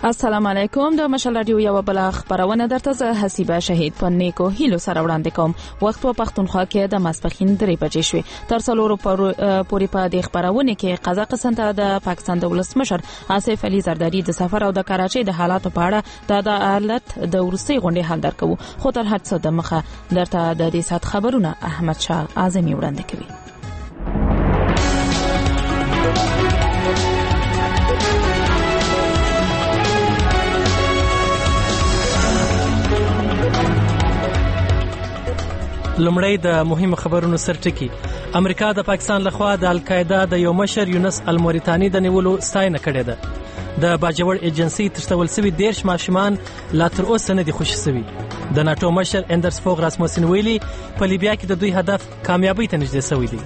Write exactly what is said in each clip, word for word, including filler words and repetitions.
السلام علیکم. د مشال رادیو یو بل خبرونه درته زه حسیبه شهید په نیکو هیلو سره وړاندې کوم. وخت په پښتونخوا کې د ماسپخین درې بجې شوې. تر څلورو پورې په دې خبرونه کې قزاقستان ته د پاکستان د ولسمشر آصف علي زرداری د سفر او د کراچۍ د حالاتو په اړه د عدالت د ورسي غونډې حل درکو. خو تر هر څه د مخه درته د دې سات خبرونه احمد شاه اعظمي وړاندې کوي. لمړی د مهمو خبرونو سرټکی. امریکا د پاکستان لخوا د القاعده د یو مشر یونس الموریتانی د نیولو ستاینه کړې ده. د باجوړ ایجنسی تشتول سوي دیرش ماشومان لا تر اوسه نه دي خوشي سوي. د ناتو مشر اندرس فوغ راسموسن ویلي په لیبیا کې د دوی هدف کامیابی ته نږدې سوی دی.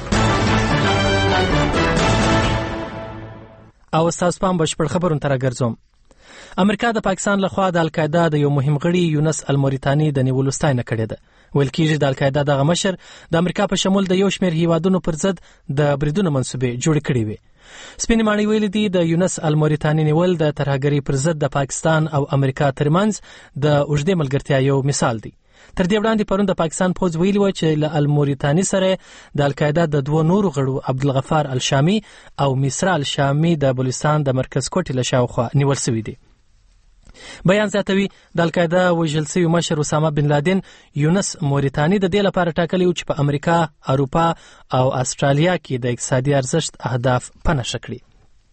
او تاسو پام بشپړ خبرونه تر راګرځوم. امریکا د پاکستان لخوا د القاعده د یو مهم غړي یونس الموریتانی د نیولو ستاینه کړې ده. ویل کېږي د القاعده دغه مشر د امریکا په شمول د یو شمېر هیوادونو پر ضد د بریدونو منصوبې جوړې کړې وي. سپینې ماڼۍ ویلي دي د یونس الموریتانی نیول د ترهګرۍ پر ضد د پاکستان او امریکا ترمنځ د اوږدې ملګرتیا یو مثال دی. تر دې وړاندې پرون د پاکستان پوځ ویلي و چې له الموریتانی سره د القاعده د دوه نورو غړو عبدالغفار الشامي او میسرا الشامي د بلوچستان د مرکز کوټې له شاوخوا نیول شوي دي. بیان زیاتوي د القاعده وژل شوی مشر اسامه بن لادن یونس موریتانی د دې لپاره ټاکلی و چې په امریکا، اروپا او استرالیا کې د اقتصادي ارزښت اهداف پنهشه کړي.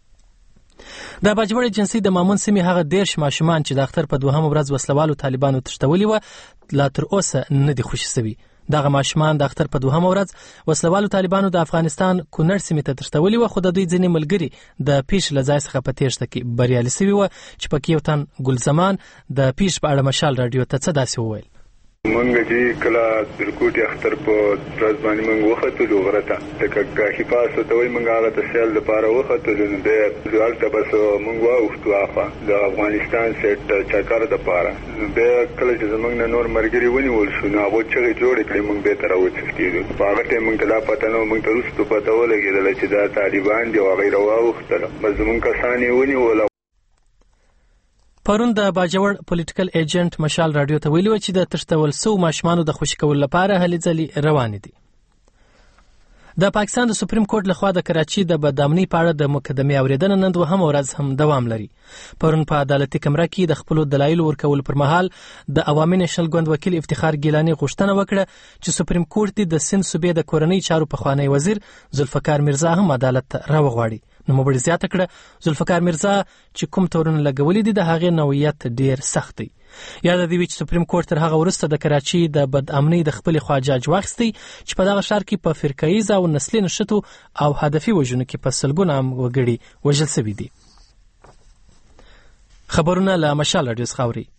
د باجوړ ایجنسی د مامون سیمې هغه دیرش ماشومان چې د اختر په دوهم ورځ وسلوالو طالبانو تښتولي و لا تر اوسه نه دي خوشي سوي. دغه ماشومان د اختر په دوهم ورځ وسلوالو طالبانو د افغانستان کونړ سیمې ته تښتولي و، خو د دوی ځینې ملګري د پیش له ځای څخه په تېښته کې بریالي سوي و چې پکې یو تن ګلزمان د پیش په اړه مشال رادیو ته څه داسې وویل. منګه چې کله د کوټي اختر په ورځ باندې منګه وختلو غره ته د کاخي پاسه ته وي منګه هغه ته سیل لپاره وختلو نو د ځوالته بس منګه واوښتو افغان د افغانستان سیټ چکر د پاره به کله چې زمونږ نور مرګري ونیول شو نو هغه چې جوړ کړی منګه به تر وڅښتیدو په هغه ټیم منګه لا پته نو منګه ترسته پته ولګیدل چې دا طالبان دی او غیر واوښتل بس زمونږ کسانی ونیول. پرون د باجوړ پولیټیکل ایجنټ مشال رادیو ته ویلي و چې د تښتول سو ماشومانو د خوشي کولو لپاره هلې ځلې روانې دي. د پاکستان د سپریم کورټ لخوا د کراچي د بدامنۍ په اړه د مقدمې اورېدنه نن دوهمه ورځ هم دوام لري. پرون په عدالتي کمره کې د خپلو دلایلو ورکولو پر مهال د عوامي نېشنل ګوند وکیل افتخار ګیلاني غوښتنه وکړه چې سپریم کورټ دې د سند صوبې د کورنۍ چارو پخوانی وزیر ذوالفقار میرزا هم عدالت ته راوغواړي. نو مبړي زیاته کړه ذوالفقار میرزا چې کوم تورونه لګولې دي د هغې نوعیت ډیر سخت دی. یاد دی چې سپریم کورټ تر هغه وروسته د کراچي د بدامنۍ د خپل خواجاج واخیستی چې په دغه ښار کې په فرقه‌ایز او نسلي نښتو او هدفي وژنو کې په سلګونه وګړي وژل شوي دي. خبرونه له مشال رادیو څخه اوري.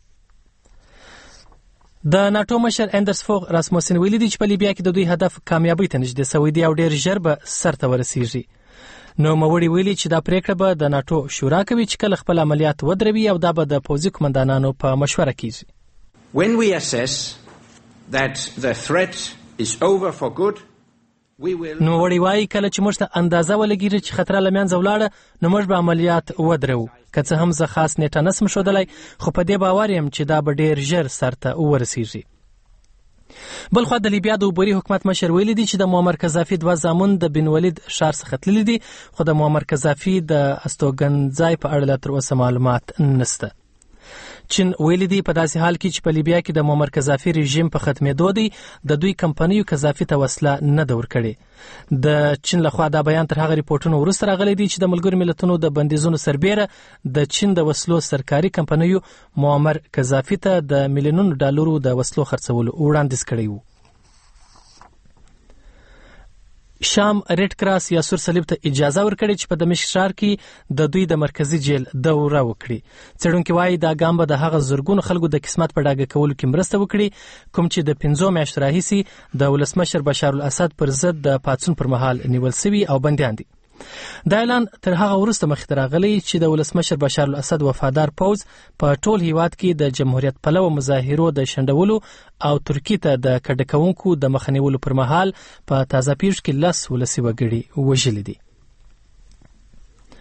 د ناتو مشر اندرس فوغ راسموسن ویلي دي چې په لیبیا کې د دوی هدف کامیابی ته نږدې سوی دی او ډیر ژر به سرته ورسیږي. نو موړي ویلي چې دا پریکړه به د ناتو شورا کوي چې کله خپل عملیات ودروي او دا به د پوځي کمانډانانو په مشوره کیږي. When we assess that the threat is over for good we will نو وړي وایي کله چې موږ ته اندازه ولګیږي چې خطر له منځه ولاړه نو موږ به عملیات ودرو. که څه هم زه خاص نیټه نسم ښودلی خو په دې باور یم چې دا به ډیر ژر سرته ورسیږي. بل خو د لیبیا د اوبوري حکومت مشر ویلي دي چې د معمر قذافي دوه زامن د بن ولید ښار څخه تللي دي، خو د معمر قذافي د استوګنځای په اړه لا تر اوسه معلومات نشته. چین ویلي دي په داسې حال کې چې په لیبیا کې د معمر قذافي رژیم په ختمېدو دی د دوی کمپنیو قذافي ته وسله نه ده ورکړې. د چین لخوا دا بیان تر هغه ریپورټونو وروسته راغلی دی چې د ملګرو ملتونو د بندیزونو سربیره د چین د وسلو سرکاري کمپنیو معمر قذافي ته د میلیونونو ډالرو د وسلو خرڅولو وړاندیز کړی وو. شام ریډ کراس یا سور صلیب ته اجازه ورکړي چې په دمشق ښار کې د دوی د مرکزی جیل دوره وکړي. څېړونکي وایي دا ګام به د هغه زرګونو خلکو د قسمت په ډاګه کولو کې مرسته وکړي کوم چې د پنځو میاشتو راهیسې د ولسمشر بشار الاسد پر ضد د پاڅون پر مهال نیول سوي او بندیان دي. دا اعلان تر هغه وروسته مخې ته راغلی چې د ولسمشر بشار الاسد وفادار پوځ په ټول هیواد کې د جمهوریت پلوه مظاهرو د شنډولو او ترکیې ته د کډه کوونکو د مخه نیولو پر مهال په تازه پیښ کې لس ولسي وګړي وژلي دي.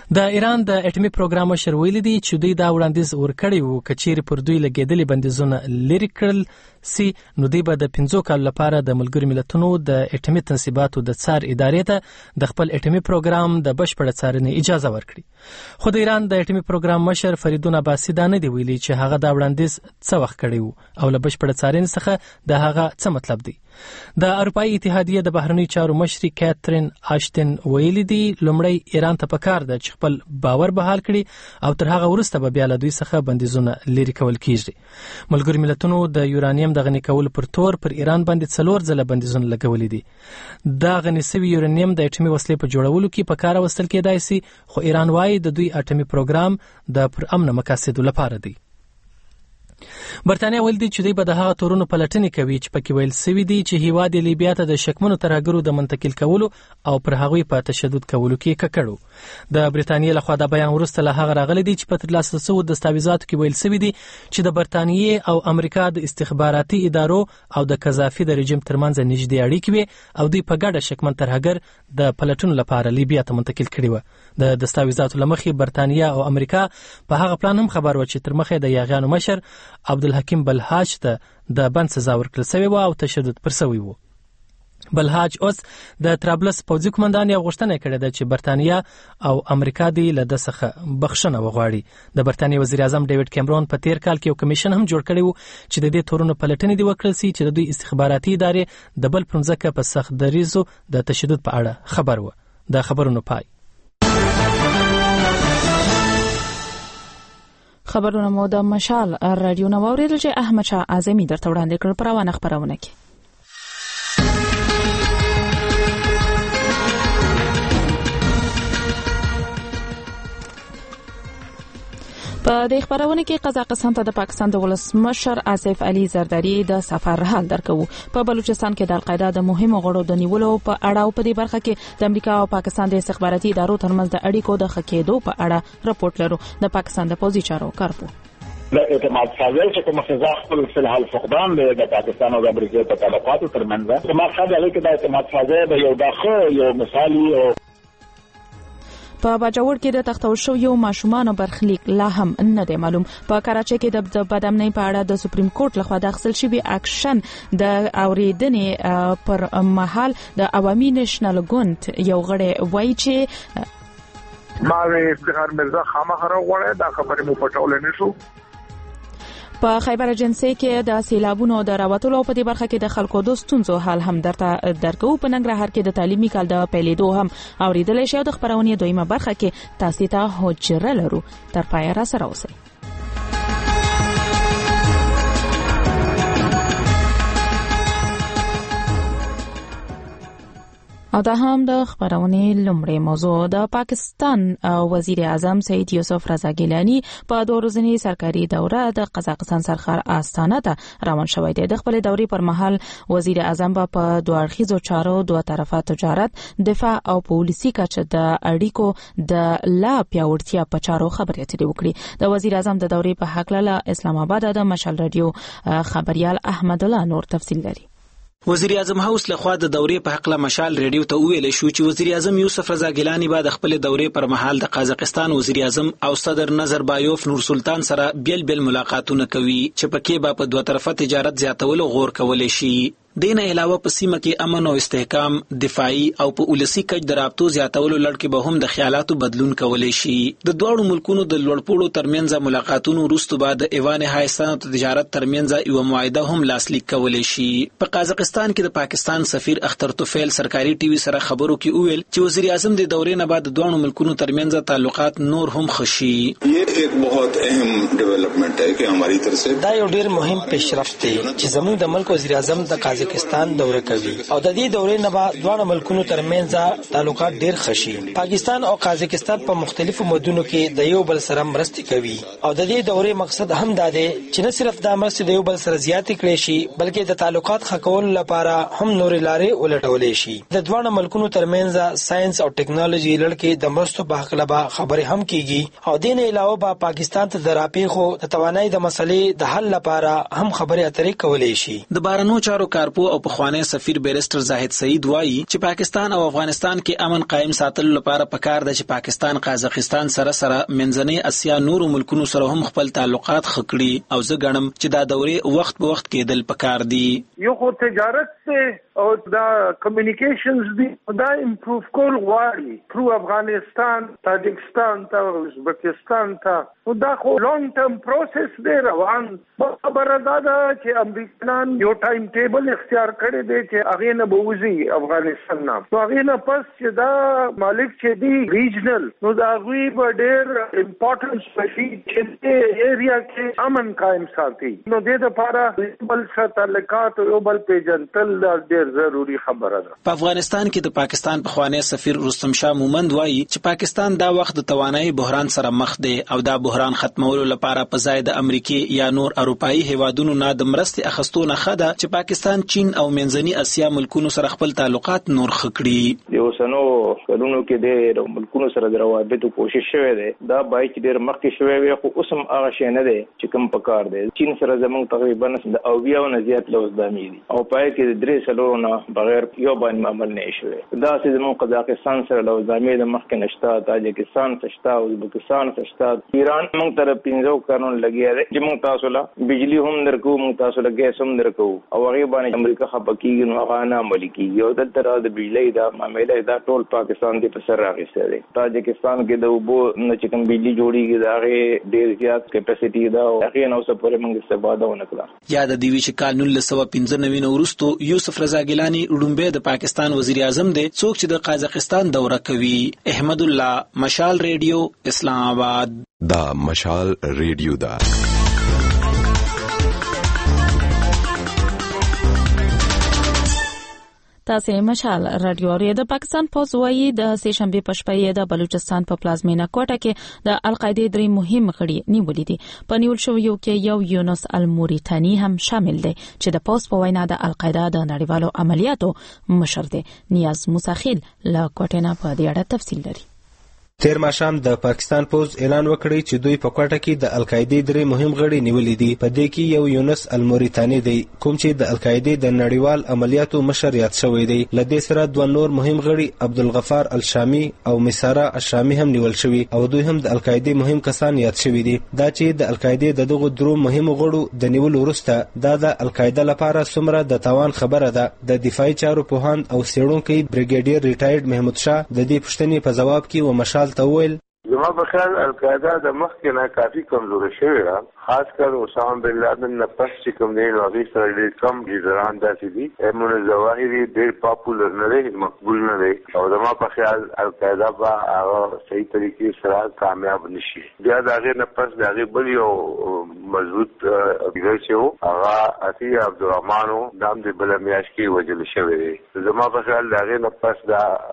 د ایران د اټومي پروګرام مشر ویلي دی چې دوی دا وړاندیز ورکړی وو کچېر پر دوی لګیدلې بندیزونه لري کړل سي نو دوی به د پنځو کالو لپاره د ملګرو ملتونو د اټومي تنصیباتو د څار ادارې ته د خپل اټومي پروګرام د بشپړ څارنې اجازه ورکړي. خو د ایران د اټومي پروګرام مشر فریدون عباسي دا نه دی ویلي چې هغه دا وړاندیز څه وخت کړی وو او له بشپړ څارنې څخه د هغه څه مطلب دی. د اروپאי اتحادیه د بهرنی چارو مشري کاترین آشتن ویلي دی لومړی ایران ته پکار ده چې خپل باور بحال کړي او تر هغه وروسته به بیا له دوی څخه بندیزونه لري کول کیږي. ملګرو ملتونو د یورانیم د غني کولو پر تور پر ایران باندې څلور ځله بندیزونه لګولي دي. دا غني سوي یورانیم د اټومي وسلې په جوړولو کې په کار واستل کېدای شي خو ایران وايي د دوی اټومي پروګرام د پر امن مقاصدو لپاره دی. برتانیا ویل دي چې دوی به د هغه تورونو پلټنې کوي چې پکې ویل سوي دي چې هیواد لیبیا ته د شکمنو ترهګرو د منتقل کولو او پر هغوی په تشدد کولو کې ککړو. د برتانیې لخوا د بیان وروسته له هغه راغلی دی چې په ترلاسه شوو دستاویزاتو کې ویل سوي دي چې د برتانیې او امریکا د استخباراتي ادارو او د قذافي د رژیم ترمنځ نږدې اړیکې وي او دوی په ګډه شکمن ترهګر د پلټنو لپاره لیبیا ته منتقل کړي وو. د دستاویزاتو له مخې برتانیا او امریکا په هغه پلان هم خبر و چې تر مخې د یاغیانو مشر عبدالحکیم بلحاج ته د بند سزا ورکړل شوې وه او تشدد پر شوی و. بلحاج اوس د طرابلس پوځي قومندان یو غوښتنه کړې ده چې برتانیا او امریکا دې له ده څخه بخښنه وغواړي. د برتانیې وزیر اعظم ډیوډ کیمرون په تیر کال کې یو کمیشن هم جوړ کړی و چې د دې تورونو پلټنې دې وکړل شي چې د دوی استخباراتي ادارې د بل پر مځکه په سخت دریځو د تشدد په اړه خبر و. د خبرونو پای. خبرونه مو د مشال رادیو نو اوریدل چې احمد شاه اعظمي درته وړاندې کړ پر روانه خبرونه کې. په دې خبرونه کې قزاقستان ته د پاکستان د ولسمشر آصف علي زرداری د سفر حال درکو. په بلوچستان کې د القاعده د مهمو غړو د نیولو په اړه او په دې برخه کې د امریکا او پاکستان د استخباراتي ادارو ترمنځ د اړیکو د خکېدو په اړه راپورټ لرو. د پاکستان د پوځي چارو کارپو د اعتماد سازل چې کوم فضا خپل فلحال فقدان د پاکستان او د امریکا په تعلقاتو ترمنځ کومه خبره لکه د اعتماد سازل د یو داخه یو مثالي او په باجوړ کې د تختول شو یو ماشومان برخلیک لا هم نه دی معلوم. په کراچۍ کې د بدامنۍ په اړه د سپریم کورټ لخوا د اخیستل شوی اکشن د اوریدنې پر مهال د عوامي نېشنل ګوند یو غړی وایي چې ما افتخار مرزا خامخره غوړې دا خبرې مو پټول نه شو. په خیبر اجنسی کې د سیلابونو د راوتلو په دې برخه کې د خلکو د ستونزو حال هم درته درکو. په ننګرهار کې د تعلیمي کال د پیلېدو هم اوریدل شي. د خبرونې دویمه برخه کې تاسو ته حجره لرو. تر پای را سره اوسئ. او دا هم د خبرونې لومړی موضوع. د پاکستان وزیر اعظم سید یوسف رضا ګیلانی په دوه ورځنی سرکاري دوره د قزاقستان سرخار آستانه ته روان شوی دی. د خپل دورې پر مهال وزیر اعظم په دوه اړخیزو چارو دوه طرفه تجارت، دفاع او پولیسي کچه د اړیکو د لا پیاوړتیا په چارو خبرې اترې وکړي. د وزیر اعظم د دورې په هکله له اسلام آباد د مشال رادیو خبريال احمد الله نور تفصیل لري. وزیر اعظم هاوس لخوا د دورې په حق له مشال ریډیو ته ویل شو چې وزیر اعظم یوسف رضا ګیلانی بعد خپل دورې پر مهال د قزاقستان وزیر اعظم او صدر نظربایوف نور سلطان سره بیل بیل ملاقاتونه کوي چې پکې به په دوه طرفه تجارت زیاتولو غور کولای شي. دینه علاوه په سیمه کې امن او استحکام، دفاعي او په ولسی کچ د رابطو زیاتولو لړ کې به هم د خیالاتو بدلون کولای شي. د دوه ملکونو د لوړپوړو ترمنځ ملاقاتونو وروسته بعد ایوان هایستان او تجارت ترمنځ یو معاهده هم لاسلیک کولای شي. په قزاقستان کې د پاکستان سفیر اختر توفیل سرکاري ټي وي سره خبرو کې ویل چې وزیر اعظم د دورې نه بعد د دوه ملکونو ترمنځ تعلقات نور هم خشي. یہ ایک بہت اہم ڈیولپمنٹ ہے کہ ہماری طرف سے دا یو ډیر مهم پیشرفت دی چې زموږ د ملک وزیر اعظم د قزاقستان دوره کوي او د دې دورې نه بعد دوه ملکونو ترمنځ تعلقات ډیر خشي. پاکستان او قزاقستان په مختلفو مدونو کې د یو بل سره مرستې کوي او د دې دورې مقصد هم دا دی چې نه صرف د مرستې د یو بل سره زیاتې کړي شي بلکې د تعلقات ښه کولو لپاره هم نور لارې ولټولې شي. د دوه ملکونو ترمنځ ساينس او ټیکنالوژي لړ کې د مرستو په حق لبا خبرې هم کیږي او دین علاوه به پاکستان ته د راپیخو د توانایي د مسلې د حل لپاره هم خبرې اترې کولې شي. د بهرنیو چارو کارپو کارپو او پخوانی سفیر بیرستر زاهد سعید وایي چې پاکستان او افغانستان کې امن قائم ساتلو لپاره پکار ده چې پاکستان قازقستان سره سره منځنۍ اسیا نورو ملکونو سره هم خپل تعلقات خکړي او زه ګڼم چې دا دورې وخت په وخت کېدل پکار دي. یو خو تجارت ته او دا کمیونیکیشنز دی دا امپروف کول غواړي تھرو افغانستان تاجکستان ته ازبکستان ته دا خو لانګ ټرم پروسس دی روان. خبره دا ده چې امریکایان یو ټایم ټیبل اختیار کړی دی چې هغه نه بوزي افغانستان نه نو هغه نه پس چې دا مالک چې دی ریجنل نو دا غوي په ډېر امپورټنس پشي چې ایریا کې امن قائم ساتي نو د دې لپاره بل څه تعلقات او بل پیجنتل د ضروري خبره ده. په افغانستان کې د پاکستان پخوانی سفیر رستم شاه مومند وایي چې پاکستان دا وخت د توانایي بحران سره مخ دی او دا بحران ختمولو لپاره په ځای د امریکای یا نور اروپایي هیوادونو نه د مرستې اخیستو نه خده چې پاکستان چین او منځني اسیا ملکونو سره خپل تعلقات نور خکړي. د اوسنو کلونو کې د ملکونو سره د روابطو کوشش شوه دی دا بای چې ډېر مخکې شوی وي خو اوس هم هغه شی نه دی چې کوم پکار دی. چین سره زموږ تقریبا د اویا نه زیات لوزدامي دي او پای کې درې سلو بغیر یو باندې عمل نه شوی. دا چې زموږ قزاقستان سره لوزامي د مخکې نشته تاجکستان سشتا او ازبکستان سشتا ایران موږ تر پنځو قانون لګیا دی چې موږ تاسو له بجلی هم درکو موږ تاسو له ګیس هم درکو او هغه باندې امریکا خپکیږي نو هغه نه عملي کیږي او د تر د بجلی دا معاملې دا ټول پاکستان دی په سر راغسته دی. تاجکستان کې د وبو نه چې کوم بجلی جوړیږي دا هغه ډېر زیات کیپاسټي دا او هغه نو څه پورې موږ استفاده ونکړه. یاد دی چې کال نولس سوه پنځه نوي وروسته یوسف رضا ګیلانی ډومبه د پاکستان وزیر اعظم دی څوک چې د قازقستان دوره کوي. احمد الله مشال ریډیو اسلام آباد. دا مشال ریډیو دا تاسو مشال رادیو اورئ. د پاکستان پوز وایي د سه شنبه په شپه د بلوچستان په پلازمینه کوټه کې د القاعده درې مهم غړي نیولې دي. په نیول شو یو کې یو یونس الموریتانی هم شامل دی چې د پوز په وینا د القاعده د نړیوالو عملیاتو مشر دی. نیاز موساخیل له کوټه نه په دې اړه تفصیل لري. تیر ماښام د پاکستان پوز اعلان وکړی چې دوی په کوټه کې د القاعده درې مهم غړي نیولې دي. په دې کې یو یونس الموریتانی دی کوم چې د القاعده د نړیوال عملیاتو مشر یاد شوی دی. لدې سره دوه نور مهم غړي عبدالغفار الشامی او مسارا الشامی هم نیول شوی او دوی هم د القاعده مهم کسان یاد شوی دي. دا چې د القاعده د دغه درو مهم غړو د نیول وروسته دا د القاعده لپاره څومره د تاوان خبره ده. د دفاعي چارو پوهاند او څېړونکی بریګیډیر ریټایرډ محمود شاه د دې پوښتنې په جواب کې و مشال تاویل زما په خیال القاعده د مخکې نه کافي کمزوري شوې ده خاص کر اسامه بن لادن نه پس چې کوم دی نو هغې سره ډېر کم لیډران داسې دي. ایمن الظواهري ډېر پاپولر نه دی مقبول نه دی او زما په خیال القاعده به هغه صحیح طریقې سره کامیاب نه شي. بیا د هغې نه پس د هغې بل یو مضبوط لیډر چې و هغه عطیه عبدالرحمان و دا هم د بله میاشت کې وژل شوی دی. زما په خیال د هغې نه پس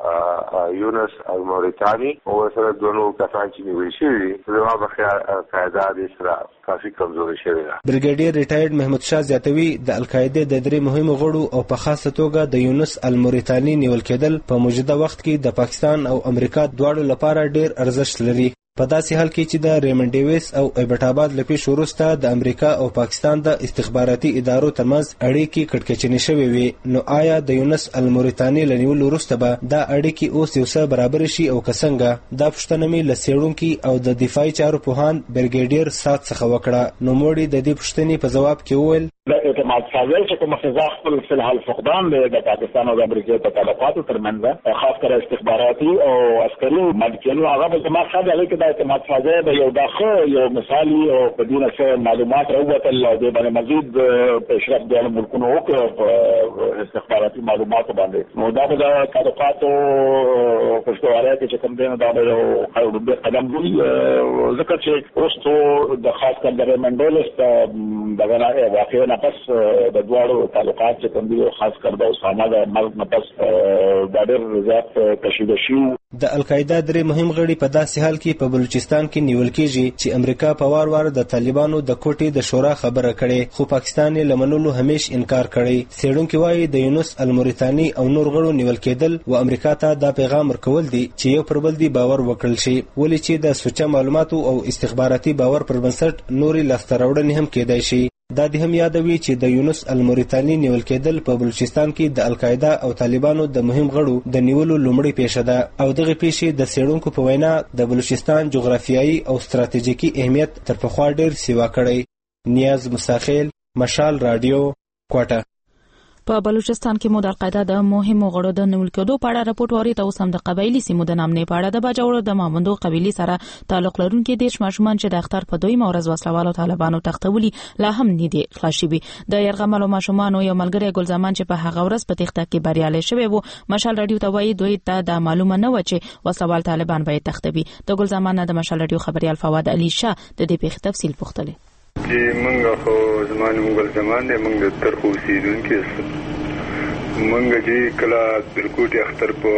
د یونس الموریتانی او ورسره دوه نور کسان چې نیول شوي دي زما په خیال القاعده دې سره کافي کمزوري شوې ده. بریګیډیر ریټایرډ محمود شاه زیاتوي د القاعده د درې مهمو غړو او په خاصه توګه د یونس الموریتانی نیول کېدل په موجوده وخت کې د پاکستان او امریکا دواړو لپاره ډېر ارزښت لري. په داسې حال کې چې د ریمن ډیویس او ایبټ آباد له پیښو وروسته د امریکا او پاکستان د استخباراتي ادارو ترمنځ اړیکې کټکچنې شوې وي نو آیا د یونس الموریتانی له نیولو وروسته به دا اړیکې اوس یو څه برابر شي او که څنګه؟ دا پوښتنه مې له څېړونکي او د دفاعي چارو پوهاند بریګیډیر سات څخه وکړه. نو موړي د دې پوښتنې په ځواب کې وویل د اعتماد فاضل چې کوم خزا خپل فلحال فقدان د پاکستان او د امریکا په تعلقاتو ترمنځ خاص کر استخباراتي او عسکري ملکیانو هغه په زما خاطر هغه کې د اعتماد فاضل به یو داخه یو مثالي او په دونه څه معلومات راووتل د باندې مزید پیشرفت د ملکونو وکړ استخباراتي معلومات باندې نو دا د تعلقاتو پښتواره کې کوم دینه دا یو قدم دی ذکر چې اوس د خاص کر د ریمنډولس دغه واقعي پس د دوړو تعلقات چې کوم دي خاص کر د اسامه د مرګ نه پس د ډېر زیات کشیده شو. د القاعده درې مهم غړي په داسې حال کې په بلوچستان کې نیول کېږي چې امریکا په وار وار د طالبانو د کوټې د شورا خبره کړې خو پاکستان یې له منلو همیش انکار کړی. څېړونکي وایي د یونس الموریتانی او نور غړو نیول کېدل و امریکا ته دا پیغام ورکول دي چې یو پر بل دي باور وکړل شي ولې چې د سوچه معلوماتو او استخباراتي باور پر بنسټ نوري لاسته راوړنې هم کېدای شي. دا د هم یادوي چې د یونس الموریتانی نیول کېدل په بلوچستان کې د القاعده او طالبانو د مهم غړو د نیولو لومړی پیښه ده او دغه پیښې د څېړونکو په وینا د بلوچستان جغرافیایي او ستراتیژیکي اهمیت تر پخوا ډېر سیوا کړی. نیاز مساخیل، مشال رادیو، کوټه. په بلوچستان کې مو د القاعده د مهمو غړو د نیول کېدو په اړه راپورټ وری ته اوس هم د قبایلی سیمو د نامنې په اړه د باجوړ د ماموندو قبیلې سره تعلق لرونکي دیش ماشومان چې د اختر په دویمه ورځ وسلوالو طالبانو تختولي لا هم نه دي خلاص شوي. د يرغملو ماشومان یو ملګری ګلزمان چې په هغه ورځ په تخته کې بریالي شوی وو مشال رادیو ته وایي دوی ته د معلومه نه و چې وسلوال طالبان به تختوي. د ګلزمان د مشال رادیو خبريال فواد علي شاه د دې په تفصیل پوښتنه چې موږ خو زمانه موږ زمان نه موږ تر خو سیدونکو منګه چې کله بالکل اختر په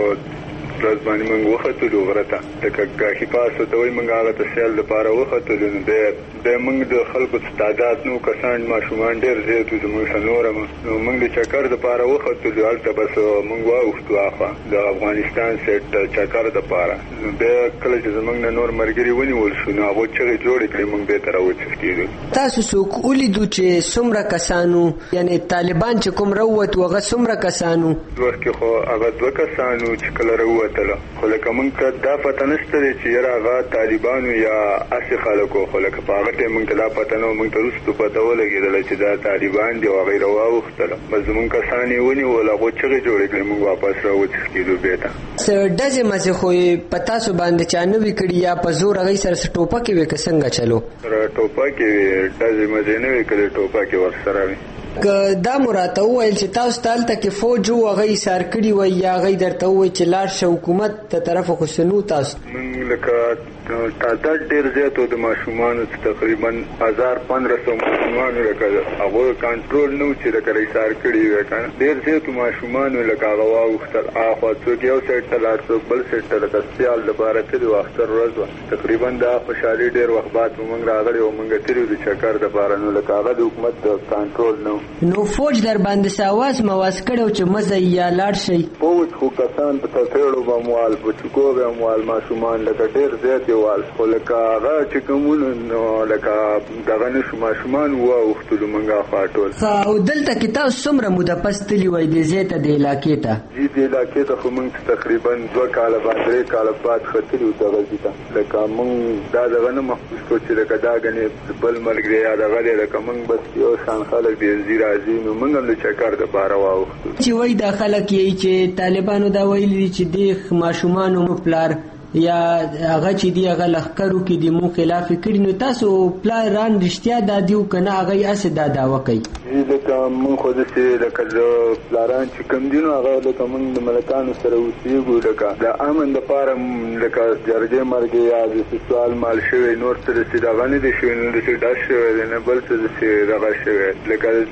ورځ باندې موږ وختلو غرته لکه کاهی پاسه ته وای موږ هغه ته سیل لپاره وختلو نو د موږ د خلکو تعداد نو کسان ماشومان ډېر زیات دي موږ نورم نو موږ د چکر لپاره وختلو هلته بس موږ واوښتو اخوا د افغانستان سیټ چکر لپاره نو د کله چې زمونږ نور مرګري ونیول شو نو هغه چې جوړ کړی موږ به تر اوسه تاسو څوک ولیدو چې څومره کسانو یعنی طالبان چې کوم راووت وغه څومره کسانو ورکه خو هغه دوه کسانو چې کله راووت خو لکه موږ دا پته نشته چې یاره هغه طالبانو یا اصلي خلکو خو لکه په هغه ټایم موږ ته دا پته نه موږ ته وروسته پته ولګېدله چې دا طالبان دي او هغه یې راواوښتله بس زموږ کسان یې ونیول هغو چغې جوړې کړې موږ واپس راوتښتېدو بېرته څه ډزې مزې خو یې په تاسو باندې چا نه وي کړي یا په زور هغوی سره څه ټوپکې وې که څنګه چلو سره ټوپکې وې ډزې مزې نه وې کړې ټوپکې ورسره وې که دا مراته وویل چې تاسو ته هلته کې فوج و هغه ایسار کړي وی یا هغوی درته وویل چې لاړ شه حکومت ته طرفه خو څه نو تاسو موږ لکه تعداد ډېر زیات و د ماشومانو تقریبا هزار پندره سوه ماشومان لکه هغوی کنټرول نه و چې لکه ایسار کړي وی که نه ډېر زیات ماشومان لکه هغه واوښتل اخوا څوک یو سایډ ته لاړ څوک بل سایډ ته لکه سیال لپاره تلي و اختر ورځ وه تقریبا دا خوشحالي ډېر وخت بعد به موږ راغلي او موږ تلي د چکر دپاره نو لکه هغه د حکومت کنټرول نه نو فوج در باندې ساواز مواز کړو چې مزه یا لاړ شي فوج خو کسان په تفیړو به موال په چکو به موال ماشومان لکه ډېر زیات وال خو لکه هغه چې کومونو نو لکه دغه نشو ماشومان واوښتلو موږ خوا ټول او دلته کې تاسو څومره موده پس تللي وای دې ځای ته د علاقې ته جي د علاقې ته خو موږ تقریبا دوه کاله بعد درې کاله بعد ختلي وو دغه ځای ته لکه موږ دا دغه نه محسوس کړو چې لکه دا ګنې بل ملګری یا دغه دی لکه موږ بس یو شان خلک دي زیرا نو موږ هم د چکر دپاره واوښتو چې وایي دا خلک یې چې طالبانو دا ویلي چې دې ماشومانو مو پلار یا هغه چې دی هغه لښکرو کې د مو خلاف کړي نو تاسو پلان رښتیا دا دیو که نه هغه یې هسې دا دعوه کوي لکه موږ خو داسې لکه د پلاران چې کوم دي نو هغه لکه موږ د ملکانو سره اوسېږو لکه د امن دپاره لکه جرګې مرګې یا داسې سوال مال شوی نور څه داسې دغه نه دی شوی نو داسې ډز شوی دی نه بل څه داسې دغه شوی لکه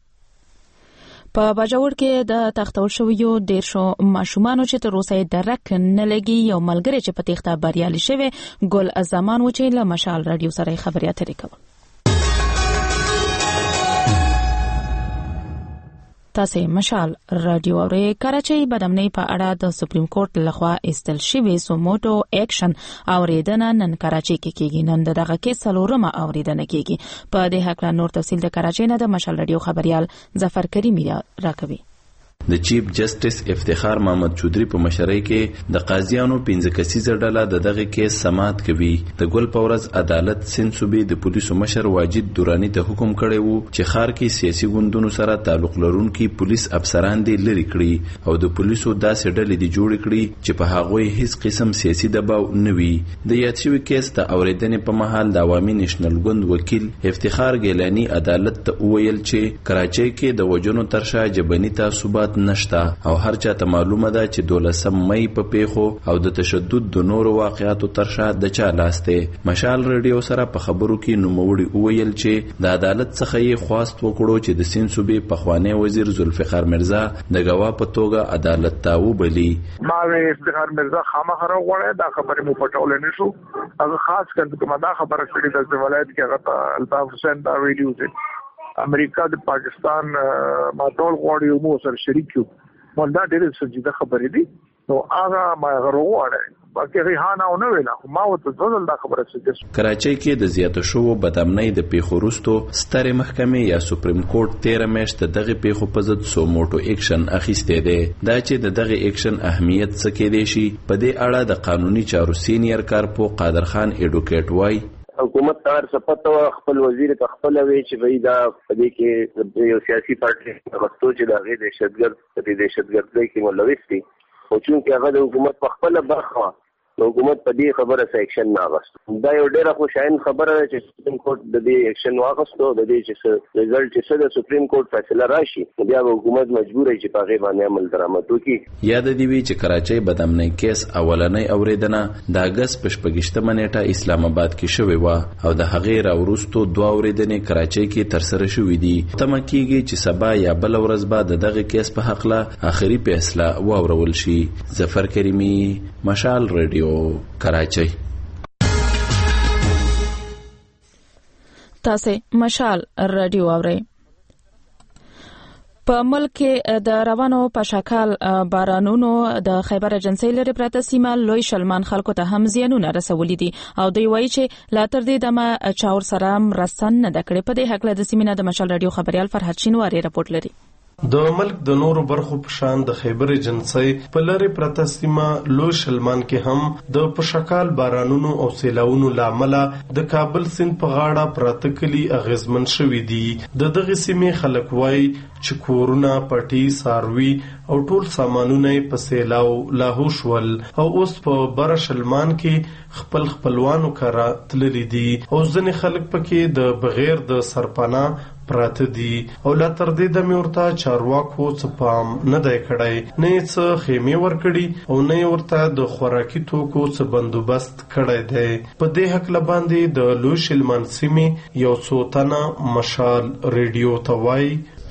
په باجوړ کې د تختول شویو ډیر شو ماشومانو چې تر اوسه درک نه لګي یو ملګری چې په تخته بریالي شوی ګل زمان و چې له مشال رادیو سره خبري اترې کوي. تاسو مشال رادیو اورئ. کراچۍ بدامنۍ په اړه د سپریم کورټ لخوا استل شوی سوموټو اکشن اوریدنه نن کراچۍ کې کیږي. نن دغه کې څلورمه اوریدنه کیږي. په دې حق نور تفصیل د کراچۍ نه د مشال رادیو خبريال ظفر کریمی راکوي. د چیف جسټس افتخار محمد چودري په مشرۍ کې د قاضیانو پنځه کسیزه ډله د دغه کیس سماعت کوي. د ګل پورز عدالت سند صوبې د پولیسو مشر واجد دورانی ته حکم کړی وو چې ښار کې سیاسي ګوندونو سره تعلق لرونکي پولیس افسران دي لري کړي او د پولیسو داسې ډلې دي جوړ کړي چې په هغوی هیڅ قسم سیاسي دباو نه وي. د یاد شوي کیس د اوریدنې په مهال د عوامي نېشنل ګوند وکیل افتخار ګیلانی عدالت ته وویل چې کراچۍ کې د وژنو تر شا جبهني تعصبات نشتا او هر چاته معلومه ده چې دولسم مئی په پیښو او د تشدد د نورو واقعاتو تر شا د چا لاس دی. مشال رادیو سره په خبرو کې نوموړي وویل چې د عدالت څخه یې خواست وکړو چې د سیند صوبې پخوانی وزیر ذوالفقار مرزا د ګواه په توګه عدالت ته وبلي. ما افتخار مرزا خامخا راغواړی دا خبرې مو پټولی نه شو. هغه خاص کر کومه دا خبره کړې ده چې ولایت کې هغه الطاف حسین دا ویلي و چې امریکا د پاکستان ما ټول غواړي او مو سره شریک یو. مونږ دا ډېرې سنجیده خبرې دي نو هغه ما غرو وړه باقي ریحانه او نه ویلا ما وته ځل دا خبره چې کراچۍ کې د زیاتو شو بدامنۍ د پیښو وروسته ستره محکمې یا سپریم کورټ تیره میاشت دغه پیښو په ضد سو موټو اکشن اخیسته دی دا چې د دغه اکشن اهمیت څه کې دی شي په دې اړه د قانوني چارو سینیئر کارپو قادر خان ایډوکیټ وای حکومت تار سپت خپل وزیر په خپل وی چې وای دا په دې کې یو سیاسي پارټي غوښتو چې دا غي دهشتګرد په دهشتګردۍ کې ملوث دي او چې هغه د حکومت په خپل برخه نو حکومت په دې خبره سره اکشن نه اغوست دا یو ډېر خوشاین خبره ده چې سپریم کورټ د دې اکشن واغستو د دې چې ریزلټ چې د سپریم کورټ فیصله راشي بیا حکومت مجبور دی چې په هغه باندې عمل درآمد وکړي یاد دی وی چې کراچۍ بدامنۍ کیس اولنۍ اوریدنه د اگست په شپږشتمه نیټه اسلام آباد کې شوې و او د هغې راوروسته دوه اوریدنې کراچۍ کې ترسره شوې دي تمه کیږي چې سبا یا بل ورځ بعد دغه کیس په حق له اخري فیصله واورول شي ظفر کریمی مشال رادیو کراچۍ تاسو مشال رادیو اورئ په ملک کې د روانو پشکال بارانونو د خیبر اجنسی لري پراته سیمه لوی شلمان خلکو ته هم زیانونه رسولي دي او دوی وایي چې لا تر دې دمه چاور سره مرستن نه دکړي په دې حق له د سیمه د مشال رادیو خبريال فرحت شینواری رپورت لري د ملک د نورو برخو په شان د خیبر اجنسی په لری پرته سیمه لوی شلمان کې هم د پشکال بارانونو او سیلاونو لامل د کابل سیند په غاړه پراته کلی اغیزمن شوې دي د دغه سیمې خلک وای چې کورونه پټي ساروي او ټول سامانونه په سیلاو لاهو شول او اوس په بر شلمان کې خپل خپلوانو کرا تللی دي او ځنې خلک پکې د بغیر د سرپناه پراته دي او لا تر دې د میورتا چارواکو څه پام نه دی کړی نه څه خیمه ور کړی او نه ورته د خوراکي توکو څه بندوبست کړی دی په دې حق لباندې د لوی شلمان سیمې یو څو تنه مشال ریډیو توای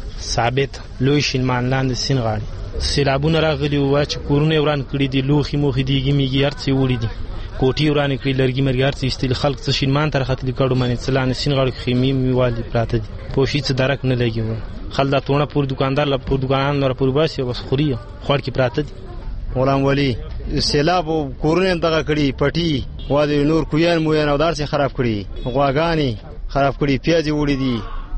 ثابت لوی شلمان لاندې سین غاړي سیلابونه راغلي و چې کورونه وران کړی دي لوخي موخي دیږي میږي هرڅه وړي دي کوټي وران کړی لرګي مرګار څه استل خلک څه شینمان تر خطلي کړو باندې څلان سین غاړي خیمه میوالي پراته دي پوشي څه درک نه لګي خلدا تونه پور دکاندار لا پور دکانان نور پور باسي بس خوري خور کې پراته دي غلام ولی سیلاب کورونه دغه کړی پټي واده نور کویان مو نه ودار څخه خراب کړی غواګانی خراب کړی پیاز وړي دي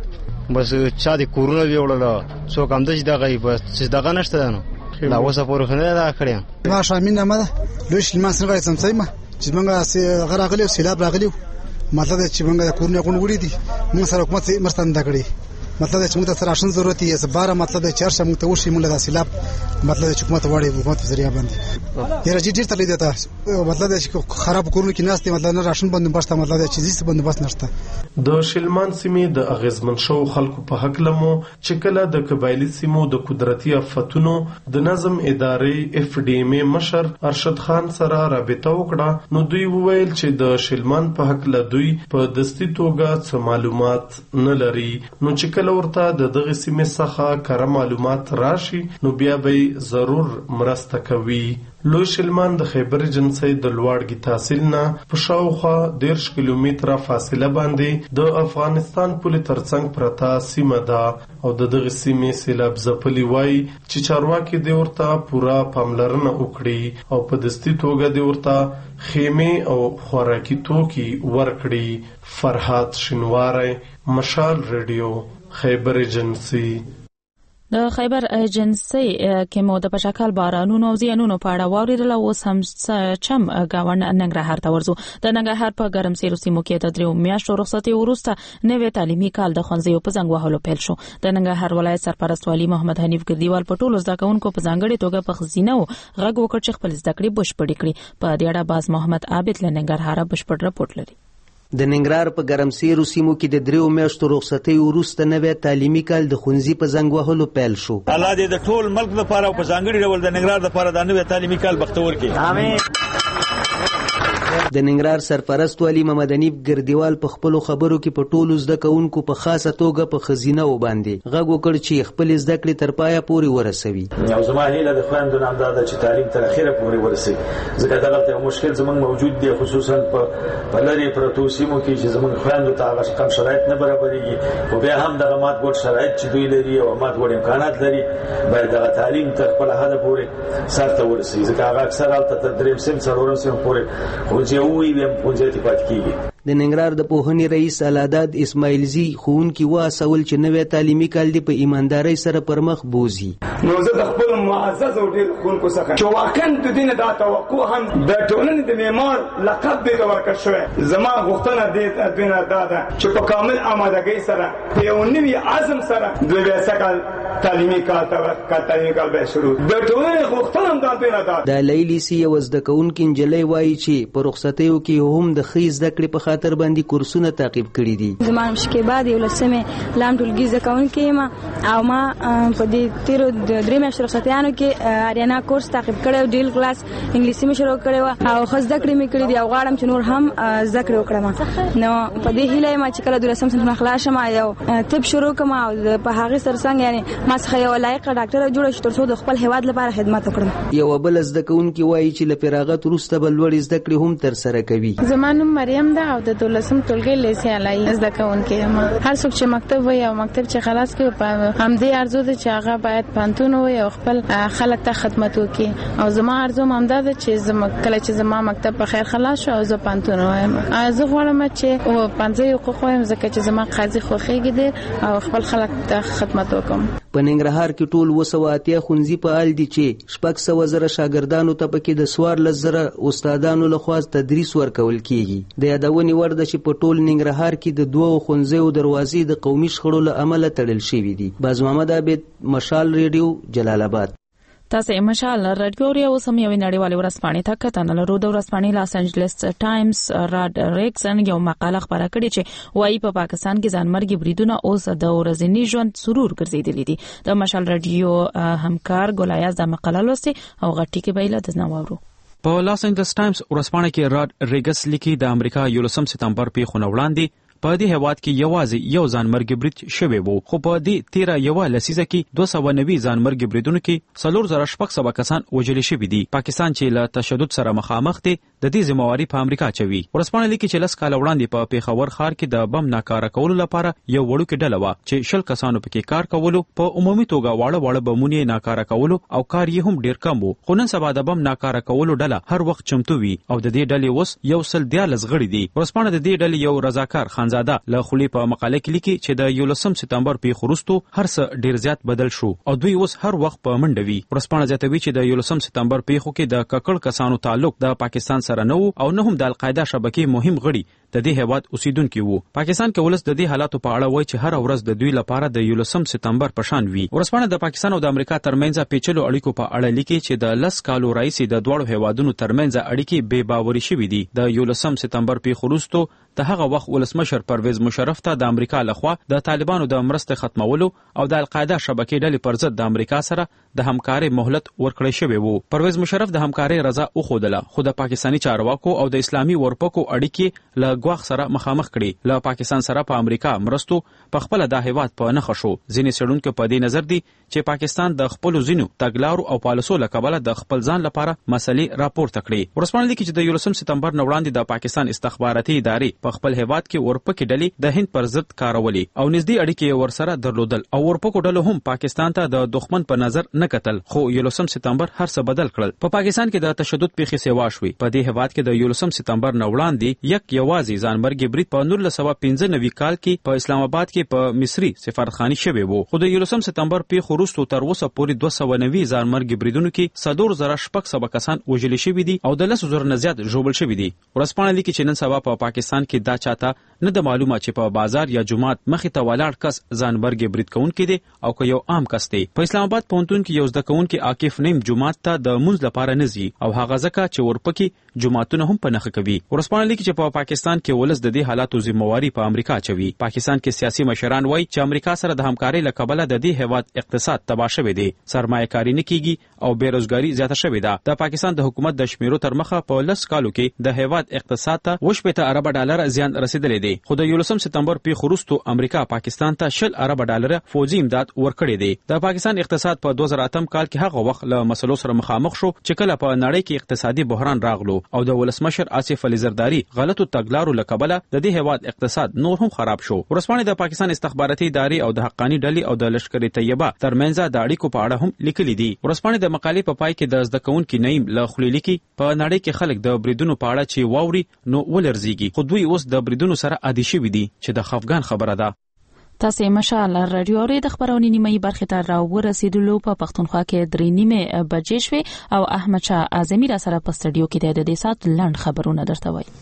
بس چا دې کورونه ویوړل څوک هم دغه دغه بس دغه نشته نو لا اوسه پورې خنه را کړی ما شامینه ما لوی شلمان سره سمسایمه چې موږ غراغلی سیلاب راغلی مطلب چې موږ کورونه غون وړي دي موږ سره حکومت مرستنده کړی مطلب چې موږ ته راشن ضرورت یې زبره مطلب چې چارشه موږ ته وشي موږ د سیلاب مطلب چې حکومت وړي حکومت ذریعہ باندې یره چې ډیر تللی دی مطلب چې خراب کورونه کې ناس دي مطلب نه راشن بندوبست مطلب چې هیڅ بندوبست نشته د شلمان سیمې د اغیزمن شو خلکو په حق لمو چې کله د قبایلی سیمو د قدرتي آفتونو د نظم ادارې اف ډي ام مشر ارشد خان سره رابطه وکړه نو دوی وویل چې د شلمان په حق له دوی په دستي توګه څه معلومات نه لري نو چې کله ورته د دغه سیمې څخه کره معلومات راشي نو بیا به ضرور مرسته کوي لوی شلمان د خیبر اجنسی د لوړګي تحصیل نه په شاوخوا دیرش کیلومتره فاصله باندې د افغانستان پولې ترڅنګ پرتا سیمه ده او د دغه سیمې سیلاب ځپلي وای چې چارواکي د ورته پورا پاملرنه وکړي او په دستي توګه د ورته خیمه او خوراکي توکي ورکړي فرحات شینواری مشال ریډیو خیبر اجنسی د خیبر اجنسی کې مو د پشکال بارانونو او زیانونو په اړه واوریدل او سم چم گاون ننګرهار ته ورځو د ننګرهار په ګرمسیر سیمو کې د درو میاشتو رخصتي وروسته نوې تعلیمي کال د ښوونځیو په زنګ وهلو پیل شو د ننګرهار ولایت سرپرست والی محمد حنیف ګردیوال په ټولو زده کوونکو په ځانګړي توګه په خزینه او غږ وکړ چې خپل زده کړې بشپړې کړي په دې اړه باز محمد عابد له ننګرهار بشپړ رپورټ لري د ننګرهار په ګرمسیر سیمو کې د دریو میاشتو رخصتي وروسته نوې تعلیمي کال د ښوونځي په زنګ وهلو پیل شو الله دې د ټول ملک لپاره او په ځانګړي ډول د ننګرهار لپاره د نوې تعلیمي کال بختور کړي امين د ننګرهار سرپرست والي محمد حنیف ګردیوال په خپل خبرو کې په ټولو زده کوونکو په خاصه توګه په خزینه وباندې غږ وکړ چې خپل زده کړې تر پایه پورې ورسوي. او زما هیله د خویندو نه همدا ده چې تعلیم تر اخره پورې ورسوي، ځکه دلته یو مشکل زموږ موجود دی، خصوصا په لرې پرتو سیمو کې چې زموږ خویندو ته هغه کم شرایط نه برابرېږي، خو بیا هم دغه مات ګوډ شرایط چې دوی لري او مات ګوډ امکانات لري باید دغه تعلیم تر خپل حده پورې سر ته ورسوي، ځکه هغه اکثر هلته تر درېیم صنف څلورم صنف پورې ښوونځي ووي بیا هم ښوونځي ته پاتې کېږي. د ننګرهار د پوهنې رئیس العداد اسماعیلزي ښوونکي وهڅول چې نوی تعلیمي کال دی په ایماندارۍ سره پر مخ بوځي. نو زه د خپلو معزز او ډېرو ښوونکو څخه چې واقعا د دوی نه دا توقع هم د ټولنې د معمار لقب دوی ته ورکړل شوی، زما غوښتنه دې دوی نه دا ده چې په کامل آمادګۍ سره په یو نوي عزم سره دوی بیا سږکال تعلیمي کال ته تعلیمي کال به شروع د ټولنې غوښتنه هم دا دوی نه ده. د لیلي سي یوه زده کوونکې نجلۍ وایي چې په رخصتیو کې هم د ښې زده کړې په خاطر باندې کورسونه تعقیب کړي دي. زما شکیبا د یولسمې لام ټولګي زده کوونکې یم او ما په دې تیرو درې میاشتو رخصتیانو کې اریانا کورس تعقیب کړی، ډیل کلاس انګلیسي مې شروع کړی وه او ښه زده کړې مې کړي دي او غواړم چې نور هم زده کړې وکړم. نو په دې هیله یم چې کله دولسم صنف نه خلاص شم یو طب شروع کړم او په هغې سره څنګ یعنې ما څخه یوه لایقه ډاکټره جوړه شي تر څو د خپل هیواد لپاره خدمت وکړم. یوه بله زده کوونکې وایي چې له فراغت وروسته به لوړې زده کړې هم ترسره کوي. زما نوم مریم ده او د دولسم ټولګي لیسې علایي زده کوونکې یم. هر څوک چې مکتب وي او مکتب چې خلاص کړي په همدې ارزو ده چې هغه باید پوهنتون وي او خپل خلک ته خدمت وکړي او زما ارزو هم همدا ده چې زما کله چې زما مکتب په خیر خلاص شو او زه پوهنتون وایم، زه غواړم چې پوهنځي حقوق وایم ځکه چې زما قاضي خوښېږي دی او خپل خلک ته خدمت وکړم. په ننګرهار کې ټول اوه سوه اتیا ښوونځي فعال دي چې شپږ سوه زره شاګردانو ته پکې د څوارلس زره استادانو لخوا تدریس ورکول کیږي. د یادونې وړ ده چې په ټول ننګرهار کې د دوو ښوونځیو دروازې د قومي شخړو له امله تړل شوي دي. باز محمد عابد، مشال ریډیو، جلال آباد. تاسو مشال رادیو ریو سم یو نړیوال ورځپاڼې ته کتنه لرو. د ورځپاڼې لاس انجلس ټایمز راډ ریکسن یو مقاله خبره کړې چې وايي په پاکستان کې ځانمرګي بریدونه اوس د ورځني ژوند سرور ګرځېدلي دي. د مشال رادیو همکار ګلایاز د مقاله لوستي او غټي کې بیل د نوورو. په لاس انجلس ټایمز ورځپاڼه کې راډ ریګس لیکي د امریکا یولسم سپتمبر په خونه وړاندې په دې هواد کې یوازې یو ځانمرګي برید شوی وو، خو په دې تیره یوه لسیزه کې دوه سوه نوي ځانمرګي بریدونو کې څلور زره شپږ سوه کسان وژل شوي دي. پاکستان چې له تشدد سره مخامخ دی د دې ذمہواري په امریکا چوي. ورځپاڼه لیکي چې لس کاله وړاندې په پیښور ښار کې د بم ناکاره کولو لپاره یو وړوکې ډله وه چې شل کسانو پکې کار کولو، په عمومي توګه واړه واړه بمونه یې ناکاره کولو او کار یې هم ډیر کم وو. خو نن سبا د بم ناکاره کولو ډله هر وخت چمتو وي او د دې ډلې اوس یو سل دیارلس غړي دي. ورځپاڼه د دې ډلې یو رضاکار خانزاده له خولې په مقاله کې لیکي چې د یولسم سپتمبر پیښو وروسته هر څه ډیر زیات بدل شو او دوی اوس هر وخت په منډه وي. ورځپاڼه زیاتوي چې د یولسم سپتمبر پیښو کې د ککړ کسانو تعلق د پاکستان سره نه وو او نه هم د القاعده شبکې مهم غړي د دې هیواد اوسیدونکي وو. پاکستان کې ولس د دې حالاتو په اړه وایي چې هر ورځ د دوی لپاره د یولسم سپتمبر په شان وي. ورځپاڼه د پاکستان او د امریکا ترمنځ پیچلو اړیکو په اړه لیکي چې د لس کالو راهیسې د دواړو هیوادونو ترمنځ اړیکې بې باوري شوي دي. د یولسم سپتمبر پیښو وروسته د هغه وخت ولسمشر پرویز مشرف ته د امریکا لخوا د طالبانو د مرستې ختمولو او د القاعده شبکې ډلې پر ضد د امریکا سره د همکارۍ مهلت ورکړی شوی وو. پرویز مشرف د همکارۍ رضا وښودله، خو د پاکستاني چارواکو او د اسلامي ورپکو اړیکې له ګواښ سره مخامخ کړي. له پاکستان سره په امریکا مرستو په خپل د هیواد په نخښه شو. ځینې څېړونکو په دې نظر دي چې پاکستان د خپل ځینو تګلارو او پالیسو له کبله د خپل ځان لپاره مسلې راپورته کړي. ورځپاڼه لیکي چې د یولسم سپتمبر نه وړاندې د پاکستان استخباراتي ادارې په خپل هیواد کې ورپکې ډلې د هند پر ضد کارولې او نږدې اړیکې ورسره درلودل او ورپکو ډلو هم پاکستان ته د دښمن په نظر نه کتل. خو یولسم سپتمبر هر څه بدل کړل. په پاکستان کې د تشدد پیښې سیوا شوې. په دې هیواد کې د یولسم سپتمبر نه وړاندې یک یوازې ځانمرګي برید په نولس سوه پنځه نوي کال کې په اسلام آباد کې په مصري سفارتخانې شوی وو. خو د یولسم سپتمبر پیښو وروسته تر اوسه پورې دوه سوه نوي ځانمرګي بریدونو کې څلور زره شپږ سوه کسان وژل شوي دي او د لسو زرو نه زیات ژوبل شوي دي. ورځپاڼه لیکي چې نن سبا په پاکستان کې دا چاته نه د معلومه چې په بازار یا جمعات مخې ته ولاړ کس ځانمرګي برید کوونکی دی او که یو عام کس دی. په اسلام آباد پوهنتون کې یو زده کوونکی عاکف نیم جمعات ته د مونځ لپاره نه ځي او هغه ځکه چې ورپکې جمعاتونه هم په نښه کوي. ورځپاڼه لیکي چې په پاکستان پاکستان کې ولس د دې حالاتو ذمہواری په امریکا چوي. پاکستان کې سیاسي مشران وایي چې امریکا سره د همکارۍ لکبله د دې هیواد اقتصاد تباه شوی دی، سرمایه کاری نه کیږي او بیروزګاری زیاته شوې ده. د پاکستان د حکومت د شمیرو تر مخه په لس کالو کې د هیواد اقتصاد ته وشپېته ارب ډالر زیان رسیدلی دی، خو د یولسم سپتمبر پیښو وروسته امریکا پاکستان ته شل ارب ډالر فوجي امداد ورکړی دی. د پاکستان اقتصاد په دوه زره اتم کال کې هغه وخت له مسلو سره مخامخ شو چې کله په نړۍ کې اقتصادي بحران راغلو او د ولسمشر آصف علي زرداری غلطو تګلارو لکبله د دې هیواد اقتصاد نور هم خراب شو. ورسپانې د پاکستان استخباراتي ادارې او د حقاني ډلې او د لشکر طیبه ترمنځ د اړیکو په اړه هم لیکلي دي. ورسپانې د مقالې په پای کې د زده کوونکي نعیم له خولې لیکي په نړۍ کې خلک د بریدونو په اړه چې واوري نو ولرزيږي، خو دوی اوس د بریدونو سره عادي شوي دي چې د خفګان خبره ده. تاسو مشال رادیو اوري د خبرونې نیمه برخه ته را ورسېدلو په پښتونخوا کې درې نیمه بجې شوې او احمد شاه اعظمي را سره په سټډیو کې د دې سات لند خبرونه درته وایي.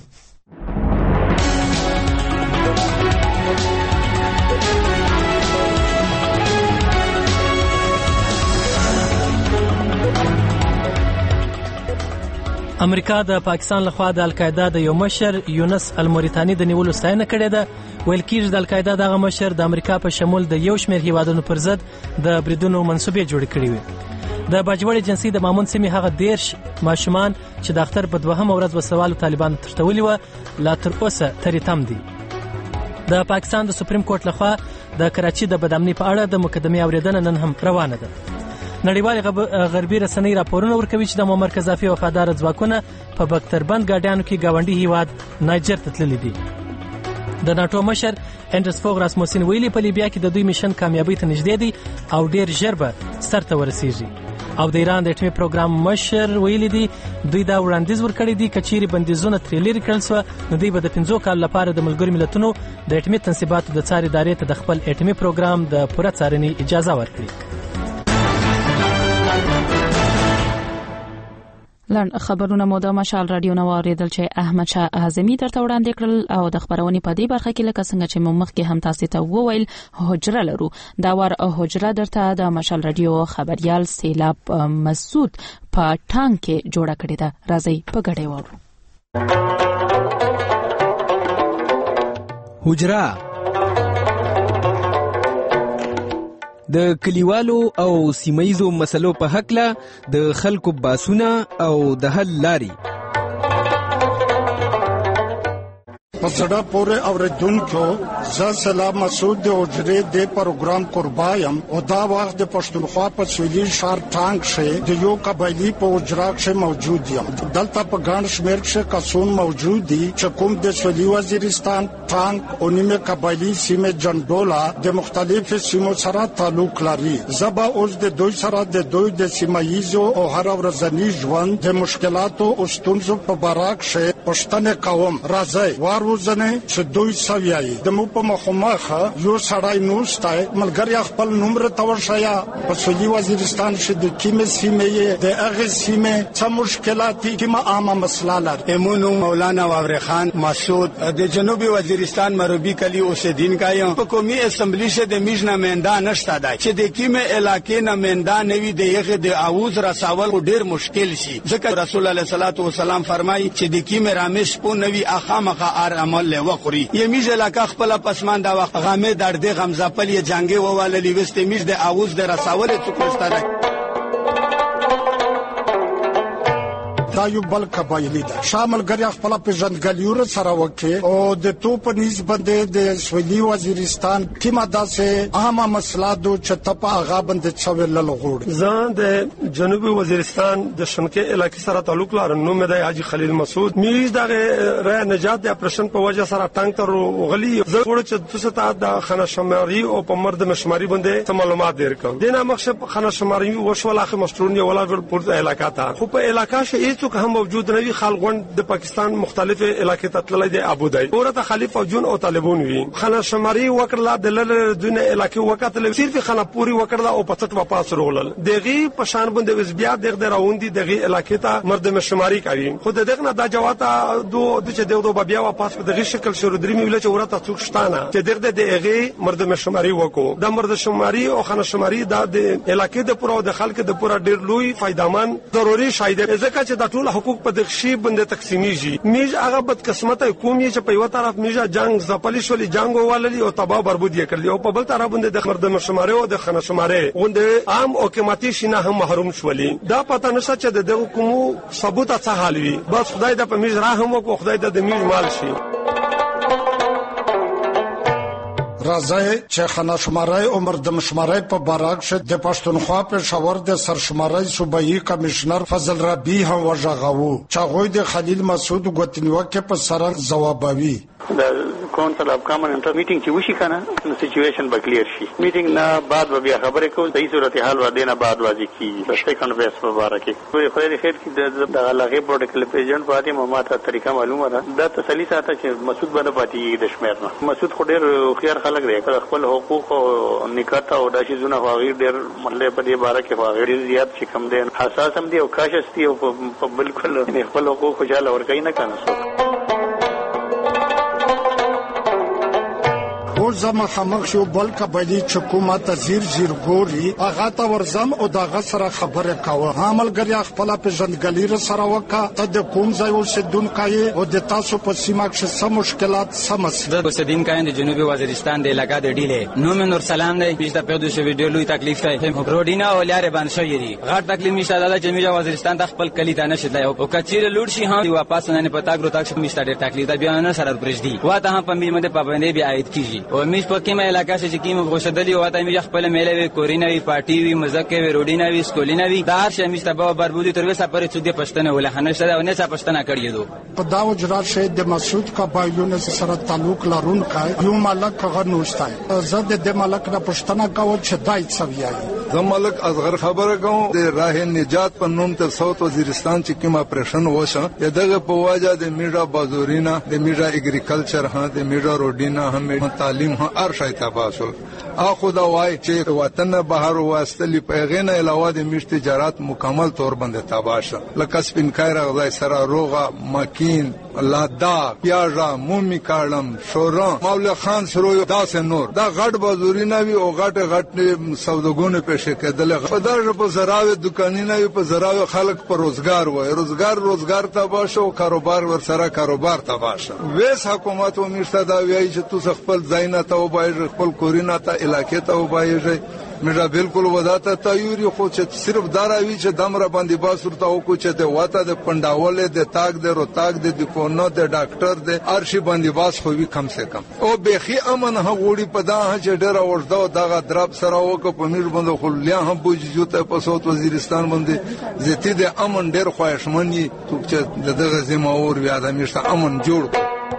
امریکا د پاکستان لخوا د القاعده د یو مشر یونس الموریتانی د نیولو ستاینه کړې ده. ویل کېږي د القاعده دغه مشر د امریکا په شمول د یو شمېر هیوادونو پر ضد د بریدونو منصوبې جوړې کړې وې. د باجوړ جنسي د مامون سیمې هغه دیرش ماشومان چې د اختر په دوهمه ورځ وسوالو طالبانو تښتولي و لا تر اوسه ترې تم دي. د پاکستان د سپریم کورټ لخوا د کراچي د بدامنۍ په اړه د مقدمې اوریدنه نن هم روانه ده. نړیوال غربي رسنۍ راپورونه ورکوي چې د معمر قذافي وفادار ځواکونه په بختربند ګاډیانو کې گاونډي هیواد نایجر ته تللي دي. د ناتو مشر انډرس فوغ راسموسین ویلي په لیبیا کې د دوی میشن کامیابی ته نږدې دي او ډیر ژر به سرته ورسیږي. او د ایران د اټومي پروګرام مشر ویلي دي دوی دا وړاندیز ورکړی دی کچيري بندیزونه ترې لري کړل سو نو دوی به د پنځو کال لپاره د ملګرو ملتونو د اټومي تنصیباتو د څار ادارې ته د خپل اټومي پروګرام د پوره څارنې اجازه ورکړي. لند خبرونه مو د مشال رادیو نو اوریدل چې احمد شاه اعظمي درته وړاندې کړل او د خبرونې په دې برخه کې لکه څنګه چې مخکې هم تاسو ته وویل حجره لرو. دا ور حجره درته د مشال رادیو خبريال سیلاب مسعود په ټانک کې جوړه کړې ده. راځي په ګډه وورو. حجره د کلیوالو او سیمایزو مسلو په حق له د خلکو باسونه او د حل لاري پسړه پورې اوریدونکو زه سلام مسعود د حجرې د پروګرام قربایم او دا وخت د پښتونخوا په سویلي شهر ټانک شه د یو قبایلی په حجره کې موجود یم. دلته په ګڼ شمېر کې کسان موجود دي چې کوم د سویلي وزیرستان ټانک او نیمه قبایلی سیمه جندولا د مختلفو سیمو سره تعلق لري. زبا اوس د دوی سره د دوی د سیمایزو او هر ورځنی ژوند د مشکلاتو او ستونزو په باره کې پښتنه قوم راځي وارو زنه چې دوی سویایي د مو په مخمخه یو سړی نوستای ملګری خپل نمبر تور شیا په سویلي وزیرستان کې د کیمه سیمه د اغه سیمه څه مشکلات کیمه عامه مسله لري. امونو مولانا واور خان مسعود د جنوبي وزیرستان مروبي کلی اوسیدین کایم په قومي اسمبلی شه د میژنا میندا نشته دی چې د کیمه علاقې نه میندا نوي د یغه د اووز رساول ډیر مشکل شي ځکه رسول الله صلی الله علیه وسلم فرمایي چې د کیمه رامش په نوي اخامخه ار عمل له وخوري یمیز علاقه خپل پسمان دا وخت غامه درد غمزپل ی جنگي وواله لیوست میز د اووز د رساول څخه دا یو بل قبایلی ده شامل ګری خپل پیژندګلیور سره وکي او د تو په نسبت د سویلي وزیرستان کیمه داسه عامه مسله دو چې تپا غا بند څول لغوړ. زه د جنوبي وزیرستان د شنکه علاقې سره تعلق لرم. نو مې د حاجی خلیل مسعود میز دغه رای نجات د اپریشن په وجه سره ټانک تر غلی زه وړ چې تاسو ته د خانه شماري او په مرد مشماري باندې معلومات ورکړم. دنه مخشب خانه شماري وشول اخر مشترونی ولا ور علاقه ته خو په علاقه شې څوک هم موجود نه وي. خلغون د پاکستان مختلفه علاقې ته تللی دی ابودای اورته خلیفہ جون او طالبون وي خانه شماري وکړه د لړ دنه علاقې وکړه صرف خانه پوری وکړه او پڅټ واپس رولل دغه پشان باندې وزبیا دغه راوندي دغه علاقې ته مرد شماري کوي. خود دغه نه دا جواته دو د چې دغه بیا واپس په دغه شکل شروع درې ویل چې ورته څوک شتانه چې دغه دغه مرد شماري وکړو. د مرد شماري او خانه شماري د علاقې د پوره د خلک د پوره ډیر لوی فائدمن ضروري شاید ځکه چې د ټول حقوق په دغه شی باندې تقسیمیږي. میج هغه بد قسمت قومي چې په یو طرف میجا جنگ زپلی شولې جنگ وللی او تباہ بربود یې کړل او په بل طرف باندې د مرد مشماره او د خنه شماره غونډه عام او حکومتي شینه هم محروم شولې. دا پته نشته چې د دغه کوم ثبوت څه حال وي. بس خدای د په میج رحم او خدای د میج مال شي. راځي چې خانه شمارای عمر د مشمارای په باراک شه د پښتونخوا په شاور د سرشمارای صوبایي کمشنر فضل ربی هم وژغاو چې غوی د خلیل مسعود غوتنیوکه په سره جوابوي. د کونسل اف کامن انټر میټینګ چې وشي کنه نو سچويشن به کلیر شي. میټینګ نه بعد به بیا خبرې کوو صحیح صورتحال و دینه بعد واځي کی د کنفرنس مبارکي کوئی خیر خیر کی د هغه پروتوکول پیجنټ پاتې ماته طریقه معلومه ده. دا تسلی ساته چې مسعود باندې پاتې د شمیر نه مسعود خو ډیر خيار خلک دی خپل حقوق او نکاح او د شي زونه غیر ډیر مطلب په دې باره کې غیر زیات چې کم دي حساس هم دي او کاشس دي او په بالکل خپل حقوق خوشاله ورکړي نه کنه. او زما خمخ شو بل کبلی چې کومه تزیر زیر ګوري هغه تا ورزم او دغه سره خبره کاوه. عملګری خپل په ژوندګلی سره وکا ته د کوم ځای اوسیدون کای او د تاسو په سیمه کې څه مشکلات سمس د اوسیدین کای د جنوبي وزیرستان د علاقې د ډیله نو من نور سلام دی پیښه په دوه شو ویډیو لوی تکلیف کوي روډینا او لارې باندې شوې دي غټ تکلیف نشته د جنوبي وزیرستان د خپل کلی ته نشي او کچیر لوډ شي هم واپس نه پتا ګرو تک نشته ډېر تکلیف دا بیا نه سره پرېږدي وا ته هم په میمه د پابندۍ بیا عاید کیږي او میش په کومه علاقې چې کیمه غوښدلی وته میج خپل میلې وی کورینوي پارټي وی مزکه وی روډینوي سکولینوي دا هر شی میشته به بربودي تر وسه پرې څه د پښتنه ولا هنشته او نه څه پښتنه کړی دو په دا وجرات شه د مسعود قبایلونو سره تعلق لرون کای یو ملک غنوستای زه د ملک نه پښتنه کاوه چې دای څه ویای زه ملک اصغر خبره کوم د راه نجات په نوم تر ساوث وزیرستان چې کوم اپریشن وشه دغه په واجه د میډا بازورینا د میډا اګریکلچر ها د میډا روډینا هم تعلیم ها هر شای تباسل اخو دا وای چې وطن بهر واستلی پیغینه علاوه د میشت تجارت مکمل طور باندې تباشه لکه سپین کای راغلی سره روغه ماکین لادا پیاژا مومی کارلم شورا مولا خان سرو داس نور دا غټ بازورینا وی او غټ غټ سوداګونه پېښه کېدل په دغه په زراوه دکانینه په زراوه خلک په روزګار وای روزګار روزګار تباشه او کاروبار ور سره کاروبار تباشه ویس حکومت و میشته دا وی چې تو خپل ځای ته وبایږي خپل کورینا ته علاقې ته وبایږي میرا بالکل وداته تایوري خو چې صرف داراوي چې دمر باندې باسورته او کو چې د واته د پنداول د تاګ د روتاګ د کونو د ډاکټر د ارشي باندې باس خو وی کم سے کم او بخي امن هغوړي په دا چې ډېر ورځو دغه درب سره وک په میر باندې خو لیا هم بوجو ته په صوت وزیرستان باندې زتی د امن ډېر خوښمنی تو چې دغه زمو اور بیا د میشته امن جوړ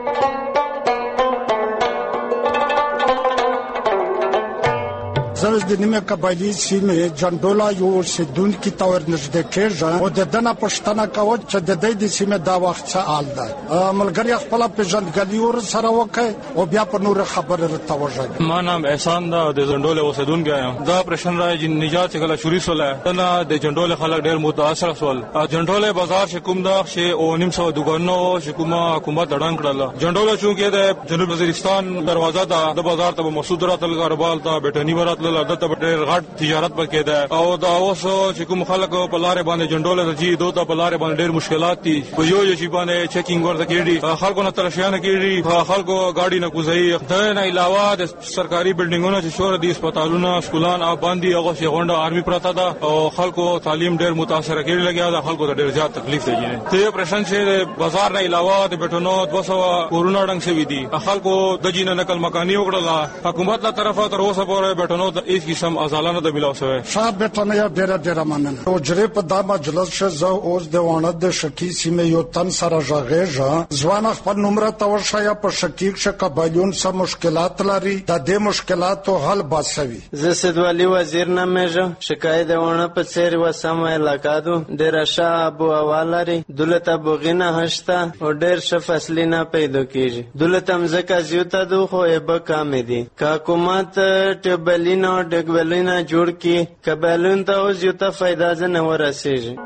زرز د نیمه قبایلی سیمه جندولا یو سیدون کی تور نږدې کېږي او د دنه پښتنه کوي چې د دې د سیمه دا وخت څه حال ده ملګری خپل په ژوندګلی ور سره وکړي او بیا په نور خبره راتوږي. ما نام احسان دا د جندول اوسیدونکو یم دا پرشن راځي نجات کله شوري سول نه د جندول خلک ډېر متاثر سول جندول بازار شکوم دا شی او نیم سو دګونو شکوما حکومت دړان کړل جندول چونکه د جنوب وزیرستان دروازه دا د بازار ته مسعود راتل کاروبار ته بیٹنی ورات لادته ډېر غټ تجارت پکې ده او دا اوس چې کوم خلک په لارې باندې جندول راځي دوی ته په لارې باندې ډېر مشکلات دي په یو یو شي باندې چیکینګ ورته کېږي خلکو نه ترشیانه کېږي خلکو گاډي نه کوزي دا نه علاوه د سرکاري بلډینګونو چې شور دي هسپتالونه سکولان او باندې هغه شي غونډه آرمي پراته ده او خلکو تعلیم ډېر متاثر کېږي لګیا ده خلکو ته ډېر زیات تکلیف دی ته پرشن چې بازار نه علاوه د بیٹونو دو سو کورونا ډنګ شوی دي خلکو د جینه نقل مکانی وکړه حکومت له طرفه تر اوسه پورې بیٹونو د هیڅ قسم ازالانه د ملاو شوی شاب بیٹونه یا ډېر ډېر مننه او جری په دا مجلس شه زه اوس د وانه د شکی سیمه یو تن سره ژغېږه ځوان خپل نمبر ته ورشیا په شکیک شه قبایلون سره مشکلات لري د دې مشکلاتو حل باسوي. زه سیدوالی وزیر نامېږم شکایت وانه په څیر وسمه علاقادو ډېر ښه ابو اوالري دولت بوغینه هشتا او ډېر ښه فصلینه پیدا کیږي دولت مزکه زیوته دو خو به کم دي کا حکومت ټبلینا او ډګولینا جوړ کی کبلون ته او زیوته فائدہ نه ورسیږي.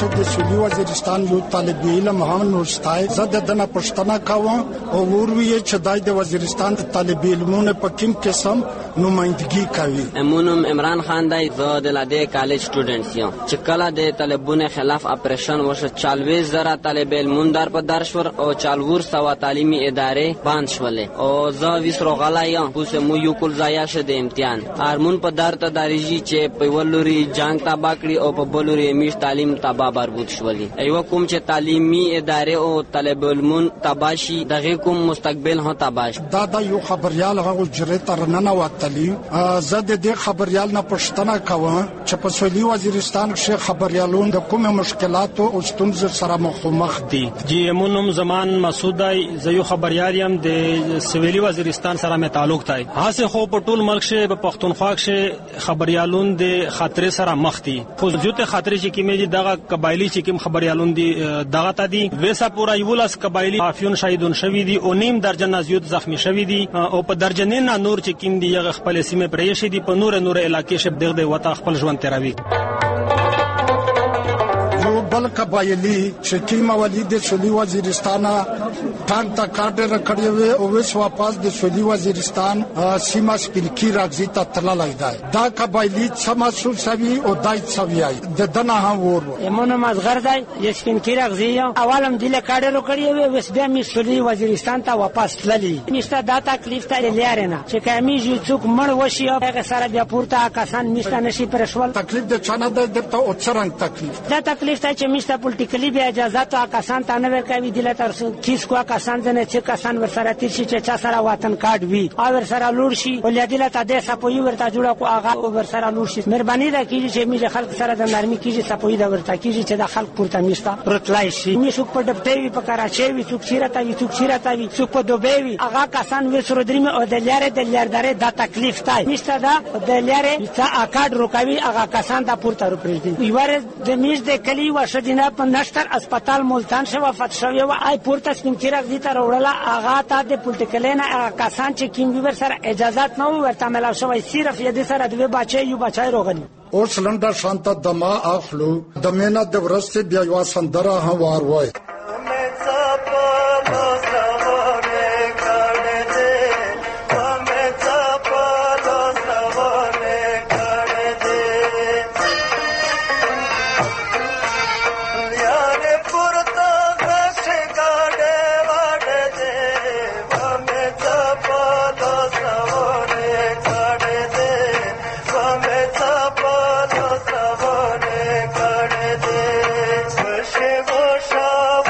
چې د سویلي وزیرستان یو طالب علم هم نوښتای زه دنه پښتنه کوم او وروي چې دای د وزیرستان طالب علمونه په کوم قسم نمائندګي کوي. امونم عمران خان دی زه د لاده کالج سټوډنټ یم چې کله د طالبونو خلاف اپریشن وشو چالويز زره طالب علمون در په درشور او چالور سوا تعلیمي ادارې باند شولې او زه وسرو غلایم اوس مو یو کول ځای شه د امتحان هارمون په دار ته داريږي چې په ولوري جنگ تبا کړی او په بلوري میش تعلیم تبا بربود شولې ایو کوم چې تعلیمي ادارې او طالب علمون تباشي دغه کوم مستقبل هو تباش دا دا یو خبريال هغه جری تر نه وتلی زه د دې خبريال نه پښتنه کوم چې په سویلي وزیرستان کې خبريالون د کومه مشکلات او ستونزو سره مخامخ دي. جی امونم زمان مسعودای زيو خبريال يم د سویلي وزیرستان سره مې تعلق تای هاڅه خو په ټول ملک شه په پښتونخوا کې خبريالون د خطر سره مخ دي خو جوته خطر چې کیمه دغه قبایلی چې کوم خبريالون دي دغه تا دي ویسا پورا یولس قبایلی افیون شهیدون شوی دي او نیم درجن زیات زخمی شوی دي او په درجنین نور چې کیم دي یغ خپل سیمه پرې شي دي په نور نور علاقې شپ دغه وتا خپل ژوند تیروي. بل قبایلی چې کیما ولید سویلي وزیرستان ټاک تا کارډر کړی وي او وس واپس د سویلي وزیرستان سیمه سپلکی راځي ته تللای دی دا قبایلی سما سوسوي او دای سویای د دنه هم ورو امونه مزغر دی یسپلکی راځي اولم دله کارډر کړی وي وس بیا می سویلي وزیرستان ته واپس تللی نشته دا تکلیف ته لري چې کمی جو څوک مړ وشي هغه سره بیا پورته کسان نشته نشي پرشول تکلیف د چانه د او څرنګ تکلیف دا تکلیف ته چې مشته پولیټیکلی بیا اجازه ته کسان ته نه ورکوي دله تر کیس کو کسان نه چې کسان ورسره تیر شي چې چا سره وطن کارت وي او ورسره لور شي ولادله ته د سپوی ورته جوړه کو هغه ورسره لور شي مهرباني ده کیږي چې میږي خلک سره د نرمي کیږي سپوی دا ورته کیږي چې د خلک پورته میشته رتلای شي می څوک په ډبټي وي په کراچي وي څوک چیرته وي څوک چیرته وي څوک په دوبه وي هغه کسان ورسره دریم او د لارې د لارې دا تکلیف تای نشته دا د لارې چې اکاډ روکوي هغه کسان دا پورته روپریږي یواره د میز د کلی وشدینه په نشتر اسپیټال ملتان شو وفات شوی و آی پورته سپین کیرغ دي تر وړله اغا ته د پولیټیکل نه کسان چې کیم ویور سره اجازه نه ورته ملاو شوی صرف یې د سره د بچي یو بچای روغلی او سلنډر شانت دما اخلو د مینا د ورسته بیا یو سندره هوار وای Shall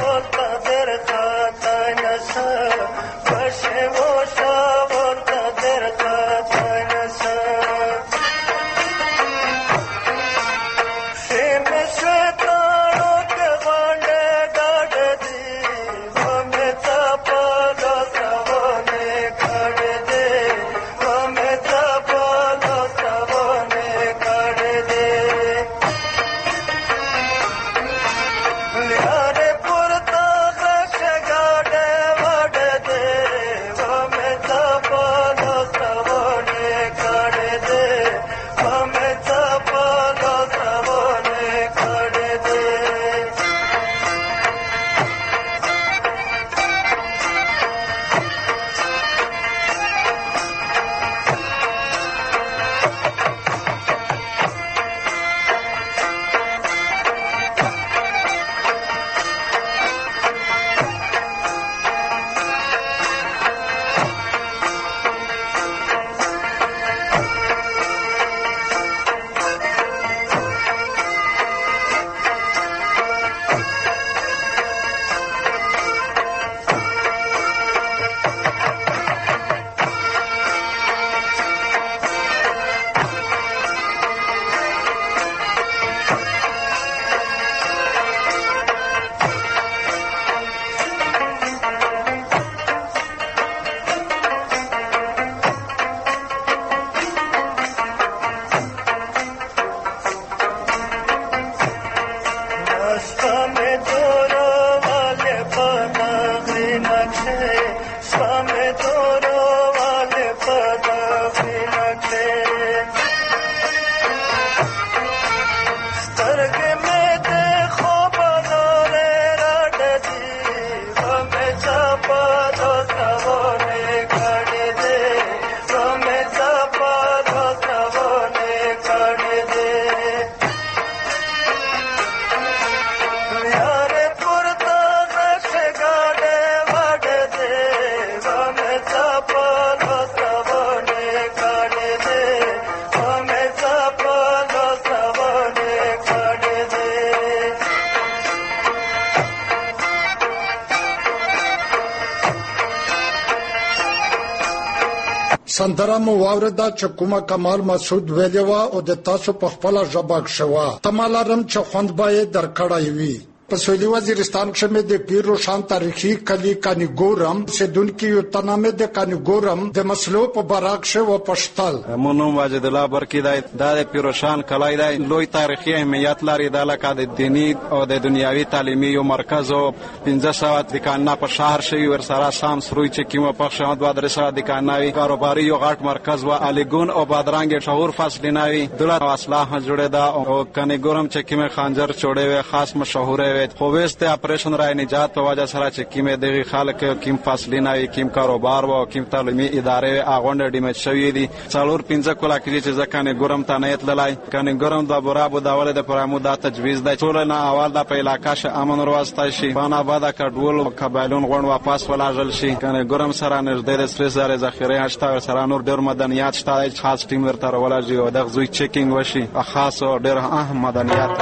سندره مو واورده چې کومه کمال مسعود ویلې وه او د تاسو په خپله ژبه کښې وه. تمه لرم چې خوند به یې درکړی وي. په سویلي وزیرستان کښې مې د پیر روښان تاریخي کلي کانیګورم اوسېدونکي یو تنه مې د کانیګورم د مسلو په باره کښې وپوښتل. مو نوم واجد الله برکي دی. دا د پیر روښان کلی دی. لوی تاریخي اهمیت لري. دا لکه د دیني او د دنیاوي تعلیمي یو مرکز و. پنځه سوه دکانونه په شهر شوي ورسره سامس روی چې کومه پخ شوه دوه درې سوه دکانونه وي. کاروباري یو غټ مرکز و. الیګون او بادرنګ شهور فصلونه وي. دولت اصلاح جوړېده او کانیګورم چې کومه خنجر چوړې وي خاص مشهوره وي. خو وسته اپریشن رای نجات په وجه سره چې کیمه دغه خلک کیم فاصله وي کیم کاروبار و کیم تعلیمي ادارې اغونډ ډیمیج شوې دي. څلور پنځه کولا کې چې ځکه ګورم ته نه اتلای کنه ګورم د برابو داوله د پرامو د تجویز د ټول نه اول د په علاقې شه امن وروسته شي باندې بعد کډول قبایلون غون واپس ولاجل شي کنه ګورم سره نږدې د سټریس زره ذخیره هشته سره نور ډیر مدنیات شته خاص ټیم ورته ولاجي او د غوي چیکینګ وشي خاص او ډیر اهم مدنیات.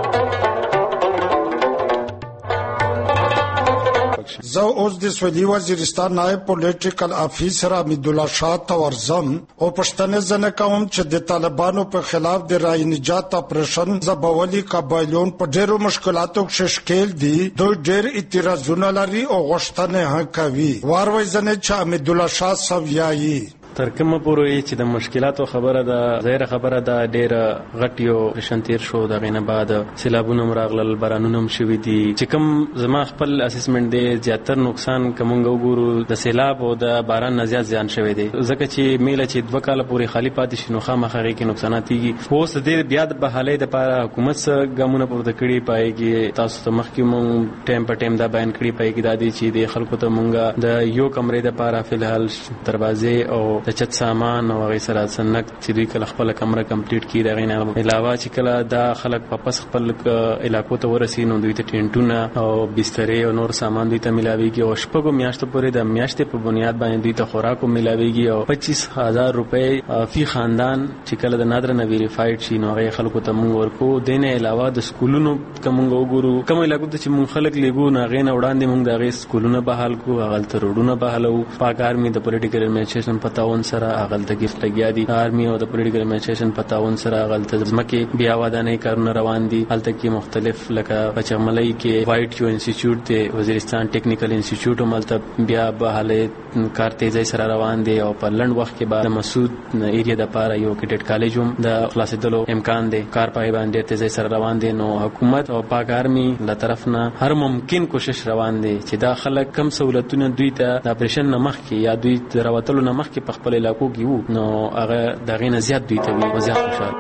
زه اوس د سویلي وزیرستان نائب پولیټیکل افیسر حمید الله شاه ته ورځم او پوښتنه زنه کوم چې د طالبانو په خلاف د رای نجات اپریشن زبولي قبایلون په ډېرو مشکلاتو کې ښکیل دي. دوی ډېر اعتراضونه لري او غوښتنې هم کوي. واروي زنه چې حمید الله شاه سویایي تر کومه پورې چې د مشکلاتو خبره ده ظاهره خبره ده ډېر غټ یو رشن تیر شو د غینه بعد سیلابونه مراغلل بارانونه هم شوي دي چې کوم زما خپل اسسمنټ دی زیاتر نقصان کومنګ وګورو د سیلاب او د باران نه زیات زیان شوی دی ځکه چې میله چې دوه کاله پورې خالی پاتې شي نو خامخا کې نقصانات کیږي. اوس د بیا د بحالۍ لپاره حکومت څخه ګامونه پورته کړي پایږي. تاسو ته مخکې مونږ ټایم په ټایم دا بیان کړی پایږي دا دی چې د خلکو ته مونږه د یو کمرې لپاره فلحال دروازې او د چت سامان او غي سره سنک چې دوی کله خپل کمره کمپلیټ کړي دا غینه علاوه چې کله دا خلک په پس خپل علاقو ته ورسي نو دوی ته ټینټونه او بسترې او نور سامان دوی ته ملاويږي او شپږو میاشتو پورې د میاشتې په بنیاد باندې دوی ته خوراکو ملاويږي او پچیس هزار روپۍ فی خاندان چې کله د نادر نه ویریفاید شي نو غي خلکو ته مونږ ورکو. دینه علاوه د سکولونو کوم وګورو کوم علاقو ته چې مونږ خلک لګو نه غینه وړاندې مونږ د غي سکولونه بحال کو هغه تر وډونه بحالو. پاک آرمي د پولیټیکل ایڈمنسټریشن پتاون سره هغه د گیفت لګیا دي. آرمي او د پولیټیکل ایڈمنسټریشن پتاون سره هغه د ځمکې بیا ودانۍ کارونه روان دي. هلته کې مختلف لکه پچملای کې وایټ یو انسټیټیوټ دی وزیرستان ټیکنیکل انسټیټیوټ هم هلته بیا بحاله کار تیزی سره روان دي او په لند وخت کې بعد مسعود ایریا د پاره یو کیډټ کالج هم د خلاصېدلو امکان دی. کار پای باندې تیزی سره روان دي نو حکومت او پاک آرمي له طرف نه هر ممکن کوشش روان دي چې دا خلک کم سہولتونه دوی ته د اپریشن نمخ کې یا دوی راوتلو نمخ کې په خپل علاقو کې وو نو هغه د غینه زیات دوی ته وي او زیات خوشاله.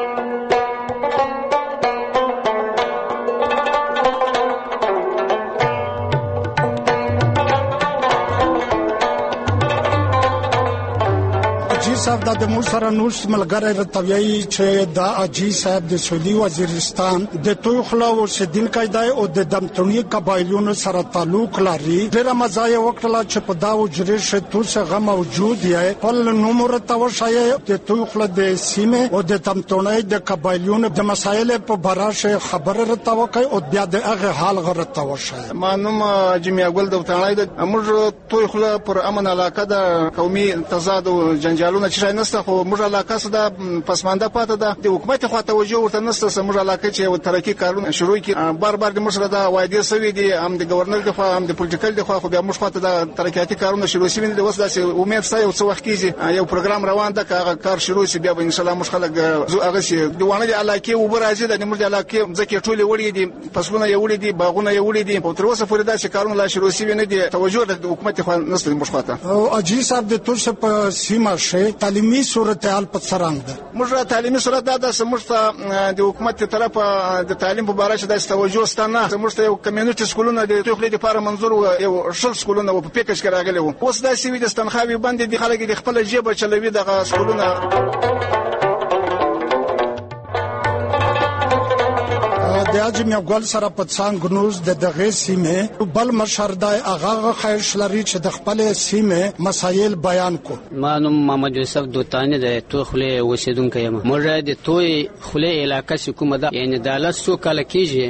صاحب د مو سره نور ملګری رتوی چې دا اجي صاحب د سویلي وزیرستان د توخلا او سدین قاعده او د دمتونی قبایلونو سره تعلق لري. ډېر مزای وکړه چې په دا وجري شتو څخه موجود دی په نومره توشای د توخلا د سیمه او د دمتونی د قبایلونو د مسایل په براشه خبره رتوکای او بیا د هغه حال غرته وشای. مانوم جمعه ګل د وطنای د امر توخلا پر امن علاقه د قومي تضاد او جنجالونه چې نسته خو موږ علاقه سره پسمانده پاتې ده د حکومت خو توجه ورته نسته موږ علاقه چې ترقی کارونه شروع کی بار بار د مشر د وایدي سوي دي هم د گورنر د خو هم د پولیټیکل د خو بیا موږ خو ته د ترقیاتي کارونه شروع شوي دي. اوس داسې امید سته یو څه وخت کېږي یو پروګرام روان ده هغه کار شروع شي بیا به ان شاء الله موږ خلک هغه شي دوانه د علاقه و برازي د موږ د علاقه ځکه ټول وړي دي فصلونه یې وړي دي باغونه یې وړي دي او تر اوسه پورې داسې کارونه لا شروع شوي نه دي. توجه د حکومت خو نسته موږ خو او اجي صاحب د توشه په سیمه شه تعلیمي صورت حال په څرنګ ده. موږ تعلیمي صورت دا د سمورته د حکومت طرفه د تعلیم په اړه چې د توجه ستانه سمورته یو کمیونټي سکولونه د توخلي لپاره منظور یو شل سکولونه په پیکج کې راغلي وو. اوس دا سوي د استنخابي باندې د خلک د خپل جيبه چلوي د سکولونه. د اجمه ګل سره په څنګ نوز د دغه سیمه بل مشردای اغه خیش لري چې د خپل سیمه مسایل بیان کو. مانوم محمد یوسف دوتانی د توخله اوسیدونکو یم. موږ د توي خله علاقې کومه ده یعنی د لاسو کال کېږي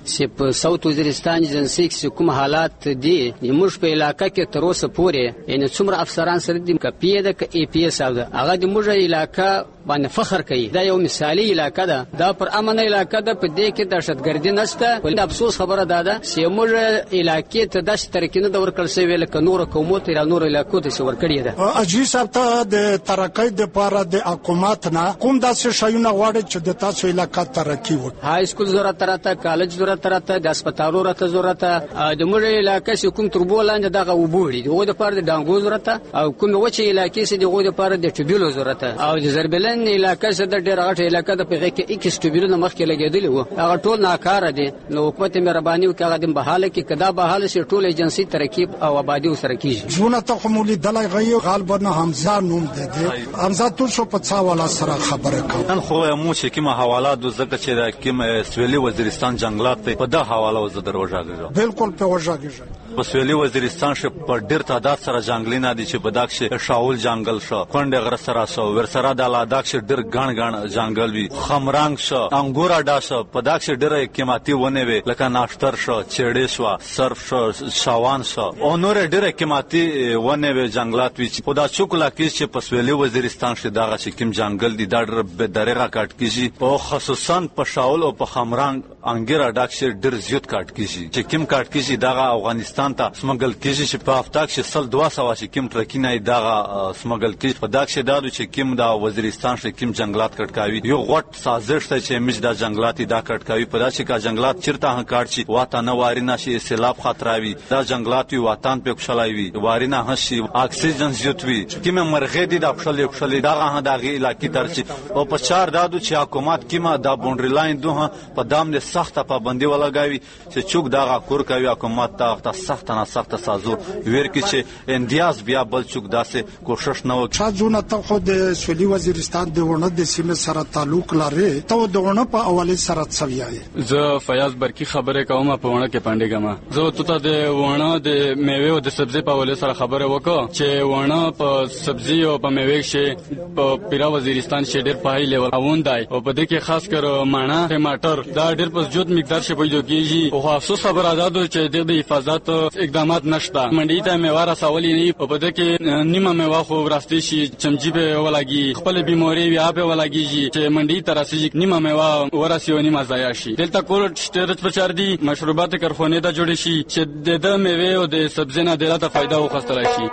چې په ساوث وزیرستان ایجنسی کې کوم حالات دي موږ په علاقې کې تر اوسه پورې یعنی څومره افسران سره دي کپی ده ک ای پی اس او ده هغه د موږ علاقې باندې فخر کوي دا یو مثالی علاقې ده دا پر امن علاقې ده په دې کې دهشتګردي نشته ولې افسوس خبره ده ده چې موږ علاقې ته داسې ترکینه د ورکړل شوی لکه نور قومونو ته نور علاقو ته څور کړی ده. اجي صاحب ته د ترقۍ د پاره د حکومت نه کوم داسې شایونه غواړي چې د تاسو علاقې ترقی وکړي؟ های سکول ضرورت راته، کالج ضرورت راته، د هسپتالو راته ضرورت د موږ علاقې چې کوم تربو لاندې دغه وبوړي دغه د پاره د ډانګو ضرورت او کوم وچه علاقې چې دغه د پاره د ټوبیلو ضرورت او د زربلن علاقې چې د ډېر غټ علاقې د پیغه کې ایکس ټوبیلو مخکې لګېدلی وو هغه ټول ناکاره دي. نو حکومت مهرباني وکړه هغه د بحاله کې کدا بحاله شي ټول ایجنسی ترکیب او آبادی سره کیږي. زونه ته خمولي دلای غي غالبا حمزه نوم ده حمزه تاسو په څا ولا سره خبره کوم نن خو مو چې کومه حواله د زکه چې د کوم سویلي وزیرستان جنگلات په د حواله وز دروژاګه بالکل په وژاګه په سویلي وزیرستان ش په ډیر تعداد سره جنگلینا دي چې بداکش شاول جنگل شو کونډه غر سره سو ورسره د لاداکش ډیر غن غن جنگل وی خمرنګ شو انګورا داش پداکش ډیر قیمتي ونه وی لکه ناشتر شو چړې شو صرف شو شاوان شو او نور ډیر قیمتي ونه وی جنگلات وی په دا چوکلا کې چې په سویلي وزیرستان ش دغه چې کوم جنگل دي دا ډیر به درېغه کټ کیږي او خصوصا په شاول او په خمرنګ انګورا داکش ډیر زیات کټ کیږي چې کوم کټ کیږي دغه افغانستان ته سمګل کیږي چې په هفته کې سل دوه سوه چې کوم ټرکینه دغه سمګل کیږي په داکش دادو چې کوم د وزیرستان ش کوم جنگلات کټکاوي یو غټ سازش ته چې مج د جنگلات دا کټکاوي په داسې کا جنگلات چیرته هه کاټ شي واته نه وارینه شي سیلاب خطراوي دا جنگلات وی وطن په خوشالوي وارینه هشي اکسیجن زیاتوي کوم مرغې دي د خپل خپل دغه دغه علاقې درچ او په چار دادو چې حکومت کیما د باونډری لاین دوه په دام نه سخته پابندي ولګاوي چې چوک دغه کور کوي حکومت ته سخت نه سخت سازو ویر کې چې اندیاز بیا بل چوک داسې کوشش نه وکړي. چاځونه ته خو د سویلي وزیرستان د ونه د سیمه سره تعلق لري ته د ونه په اوله سره څویای. زه فیاض برکی خبره کوم په ونه کې پاندېګم زه ته د ونه د میوه او د سبزی په اوله سره خبره وکړه چې ونه په سبزی او په میوه شي په پیرا وزیرستان شي ډېر پای لیول اوندای او په دې کې خاص کر مانا ټماټر دا ډېر په زیات مقدار شي پیدا کیږي او افسوس خبره ده چې د حفاظت اقدامات نشته منډي ته میوه رسولي نه په بده کې نیمه میوه خو راستي شي چمچي به ولګي خپل بیماری وی اپ ولګي چې منډي ته راسي نیمه میوه ورسي او نیمه ضایع شي دلته کول شترت پچار دي مشروبات کارخانه ته جوړ شي چې د میوه او د سبزی نه دلته فائدہ وخصتل شي.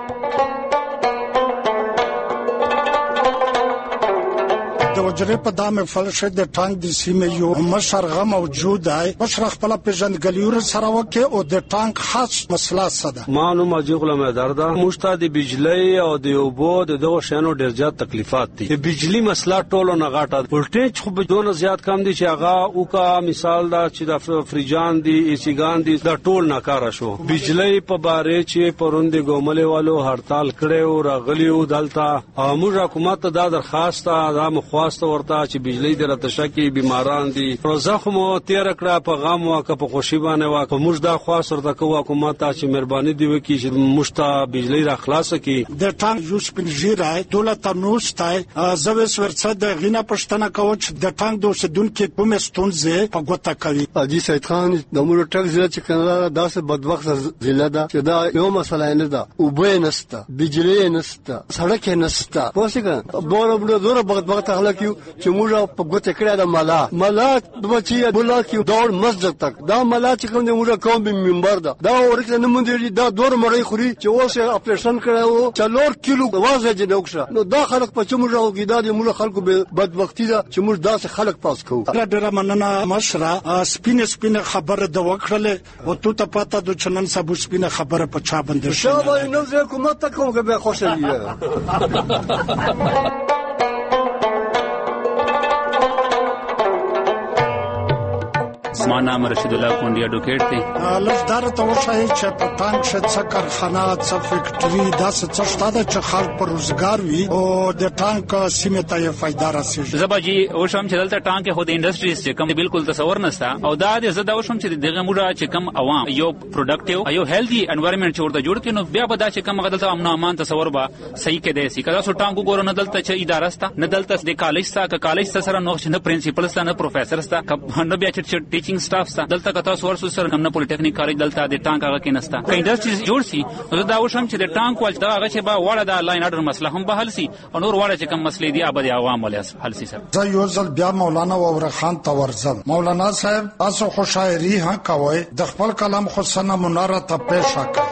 د وجره په دامه فلشه د ټانک د سیمه یو مشرغه موجود دی مشر خپل پیژندګلیور سره وکي او د ټانک خاص مسله سده معلومه جوړه مې درده مشته د بجلی او د اوبو د دوه شانو ډیر زیات تکلیفات دي د بجلی مسله ټولو نه غاټه ولټیج خو بدون زیات کم دي چې هغه او کا مثال دا چې د فریجان دي ایسیګان دي دا ټول ناکاره شو بجلی په باره چې پروند ګومل والو هړتال کړي او راغلیو دلته موږ حکومت ته دا درخواست را مخواست ورته چې بجلی درته شکی بیماران دي روزه خو مو تیر کړه په غم واکه په خوشی باندې واکه موږ دا خواست ورته کوو حکومت ته چې مهرباني دی وکړي چې مشته بجلی را خلاص کړي د ټانک یوس پنځیرای دولت نوستای زویس ورڅ د غینه پښتنه کوي چې د ټانک د وسدونکو کومه ستونزه په ګوته کوي. اجي سید خان د مور ټک ضلع چې کنه داسې بدبخت ضلع ده چې دا یو مسله نه ده او به نسته بجلی نسته سړک نسته پوسګه بور بور زور بدبخت خلک چې موږ په ګوته کړه د مالا مالا بچي بولا کې دور مسجد تک دا مالا چې کوم د موږ قوم منبر ده دا ورکه نه مونږ دا دور مړی خوري چې اوسه اپریشن کړو څلور کیلو وازه جنوښه نو دا خلک په چموږ او ګیداد موږ خلکو بدبختی ده چې موږ داسې خلک پاس کوو. ډېر مننه مشره سپینه سپینه خبره د وکړله او تو ته پاته د چنن سبو سپینه خبره په چا باندې شو شابه نو زه کومه تا کوم به خوشاله زما نام رشید الله کونډي اډوکیټ دی. لفظدار ته وشای چې په ټانک څخه څه کارخانه څه فیکټری داسې څه شته چې خلک پر روزګار وي او د ټانک سیمه ته فائدہ راسي. زباجی او شام چې دلته ټانک خو د انډستریز چې کوم بالکل تصور نشته او دا د زده او شام چې دغه موږ چې کوم عوام یو پروډکټیو یو هیلدي انوایرنمنت چې ورته جوړ کینو بیا به دا چې کوم غدلته امن امان تصور به صحیح کې دی. کله سو ټانک ګورو نه دلته چې اداره ستا نه دلته د کالج ستا ک کالج سره نو نه پرنسپل ستا نه پروفیسور ستا نه بیا چې ټیچینګ ټیکنیکل سټاف سره دلته که تاسو ورسو سره کوم نه پولیټیکنیک کالج دلته د ټانک هغه کې نسته که انډستریز جوړ شي نو دا وشم چې د ټانک وال دا هغه چې با وړه د لاین اډر مسله هم به حل شي او نور وړه چې کوم مسلې دي ابد عوام ولې حل شي سر. زه یو ځل بیا مولانا وور خان ته ورځم. مولانا صاحب تاسو خو شاعري ها کوي د خپل کلام خو سنه مناره ته پېښه کړئ.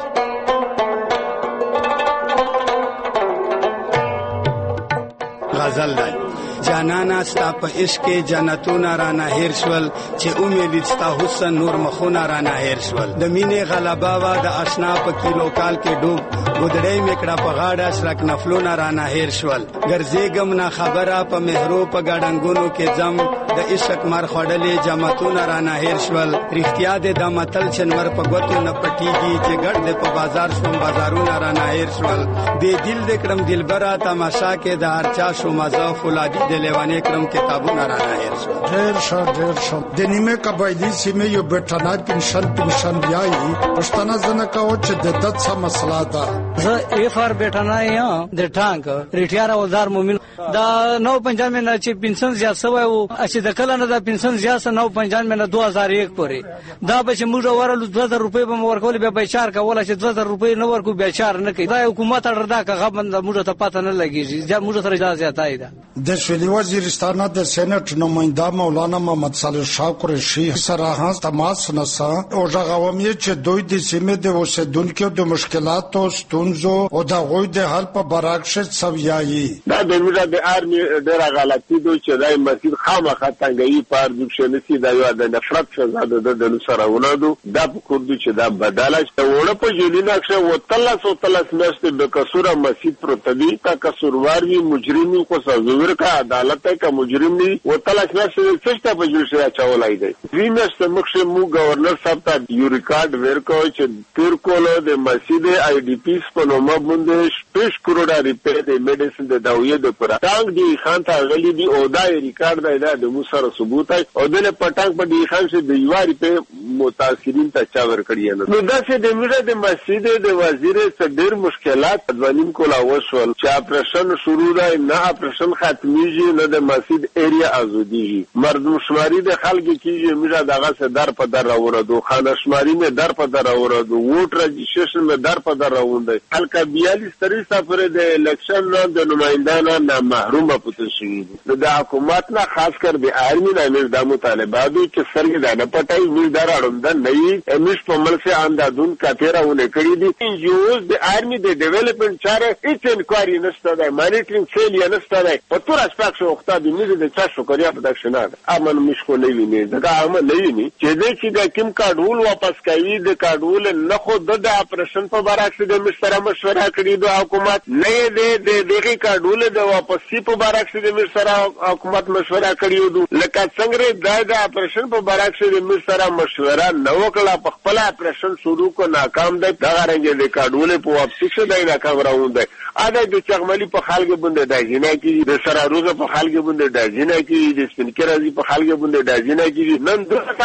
غزل دی جانانا ستا په عشق کې جنتونه رانه هیر شول چې امید ستا حسن نور مخونه رانه هیر شول د مینې غلبا وا د آشنا په کیلو کال کې ډوب ګدړې میکړه په غاړه شرک نفلونه رانه هیر شول ګرځېګم نه خبره په مهرو په ګډنګونو کې زم د عشق مر خړلې جمتونه رانه هیر شول رښتیا دې د متل چنور په ګوتو نه پټیږي چې ګډ دې په بازار شوم بازارونه رانه هیر شول دې دل دې کړم دلبره تماشا کې د هرچا شو مزه فولادي د لیوانې کرم کتابونه را نهیر شو. ډېر ښه ډېر ښه د نیمه قبایلي سیمې یو بټنای پنشن پنشن بیایي پښتانه زنه کاوه چې د دت څه مسله ده. زه ایف آر بټنای یم د ټانک ریټایر اولدار مومن دا نو پنځم نه چې پنشن زیات شوی او چې د کله نه د پنشن زیات نو پنځم نه دوه هزار یک پورې دا به چې موږ ورلو دوه زره روپۍ به ورکول به بیچار کوله چې دوه زره روپۍ نه ورکو بیچار نه کوي دا حکومت اړه کا غبن موږ ته پته نه لګیږي چې موږ سره اجازه ځای ده. د سویلي وزیرستان د سېنات نماینده مولانا محمد صالح شاه قریشي سره هم تماس نسا او ژغومې چې دوی د سیمې د اوسیدونکو د مشکلاتو ستونزو او د غوي د حل په برعکس سویایي دا د موږ د آرمي ډېر غلطي دوی چې دای مسجد خامخا څنګه یې پار د شنسي د یو د نفرت شزاده د دلو سره ولادو دا په کوردو چې دا بداله وړه په جلینا ښه وتلس او تلس مست د کسوره مسجد پروتدي کا کسوروار وی مجرمي کو سزور کا عدالت کا مجرم ني وتلس مست څه په جوړ شي چاولای دی وی مست مخشه مو گورنر صاحب ته یو ریکارډ ورکو چې تیر کولو د مسجد آی ډی پی په نوم باندې شپږ کروڑه روپے د میډیسن د داویې د پر ټانګ دی خان ته غلي دی او دا ریکارډ دی دا د مو سره ثبوت ہے او د پټانګ په دی خان سے د یواري په متاثرین ته چا ور کړی نو دا چې د میډه د مسجد د وزیر سره ډیر مشکلات ځوانین کولا وشول چې اپریشن شروع دی نه اپریشن ختمیږي نه د مسجد ایریا ازادیږي مردم شماری د خلک کیږي میډه دغه سره در په در راوړو خانه شماری مې در په در راوړو ووټ رجسټریشن مې در په در راوړو حلقه بیالیس تری سفر د الیکشن د نمائندانو نه محروم پاتې شي د حکومت نه خاص کر د آرمی نه د مطالبات چې سرګ نه پټای وی دراړم د نه امیش په مل سے اندادون کاتیراونه کړی دي انجوز د آرمی د ډیولپمنٹ چاره هیڅ انکوایری نشته د مانیټرینګ فیل یا نشته د په تور اسپیکټ شو وخت د میز د چا شکریا په دښنه امن مشکو نه ویني دا امن نه ویني چې د چې د کیم کارډول واپس کوي د کارډول نه خو د اپریشن په برعکس د مشترک مشوره کړی د حکومت نه د دغه کارډول د واپسی په برعکس د مشترک حکومت مشوره کړی لکه څنګه د اپریشن په برعکس د مشترک مشوره نو کړه په خپل اپریشن شروع کو ناکام دی دا رنګ د کارډول په واپسی شه د ناکام راوند اده د چغملی په خلک باندې د جنا کې د سره روزه په خلک باندې د جنا کې د سپینکرازي په خلک باندې د جنا کې نن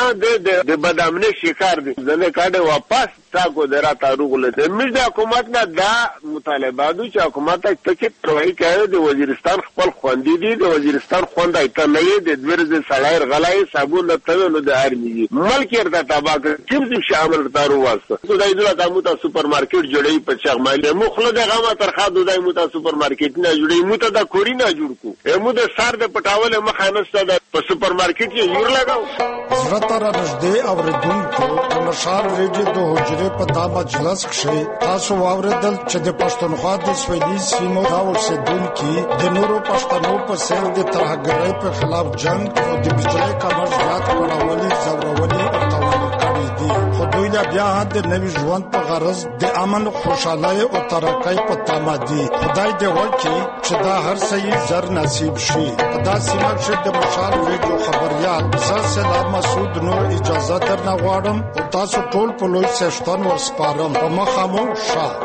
دغه د بدامنه شکار دي ځنه کاډه واپس تاګو دراته روغله د مجد حکومت نه دا مطالباتو چې حکومت ته کې پروای کوي د وزیرستان خپل خوندې دي د وزیرستان خوندای ته نه دي د ورزه سړای غلای صابون ته نو د ارمي ملک ارته تاباک کوم څه شامل تارو واسطه خدای دې لا مو ته سوپر مارکیټ جوړي په چغمالي مخله د غما ترخه دای مو ته سوپر مارکیټ نه جوړي مو ته د کوري نه جوړ کو مو د سار د پټاول مخانسته د سوپر مارکیټ یې یور لگاو زرتر نږدې اوریدونکو د نشار ریډیو د حجره په دا مجلس کې تاسو واوریدل چې د پښتونخوا د سویلي سیمو دا اوسېدونکي د نورو پښتنو په سر د ترهګرۍ په خلاف جنگ او د بجلی کمر زیات کړولې زورولې او توان کړی دي خو دوی بیا د نوي ژوند په غرض د امن خوشحالۍ او ترقۍ په تمه دي خدای دې وکړي چې دا هر څه زر نصیب شي په دا سیمه کې د مشال ریډیو خبريال زه سلام مسعود نور اجازه درنه غواړم او تاسو ټول په لوی سشتن ورسپارم په مخامو شاه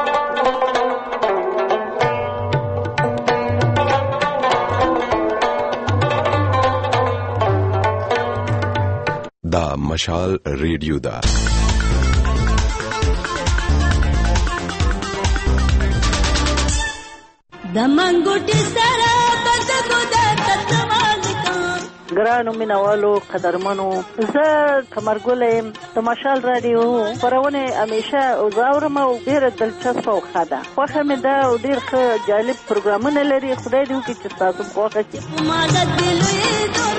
دا مشال ریډیو دا د منګوټي سره بدګو د تتمال کا ګرانو مینوالو قدرمنو، زه قمرګل یم د مشال رادیو خپرونه همیشه زاورم او ډېره دلچسپه او ښه ده. خوښه مې ده او ډېر ښه جالب پروګرامونه لري. خدای دې وکړي چې تاسو خوښه شي.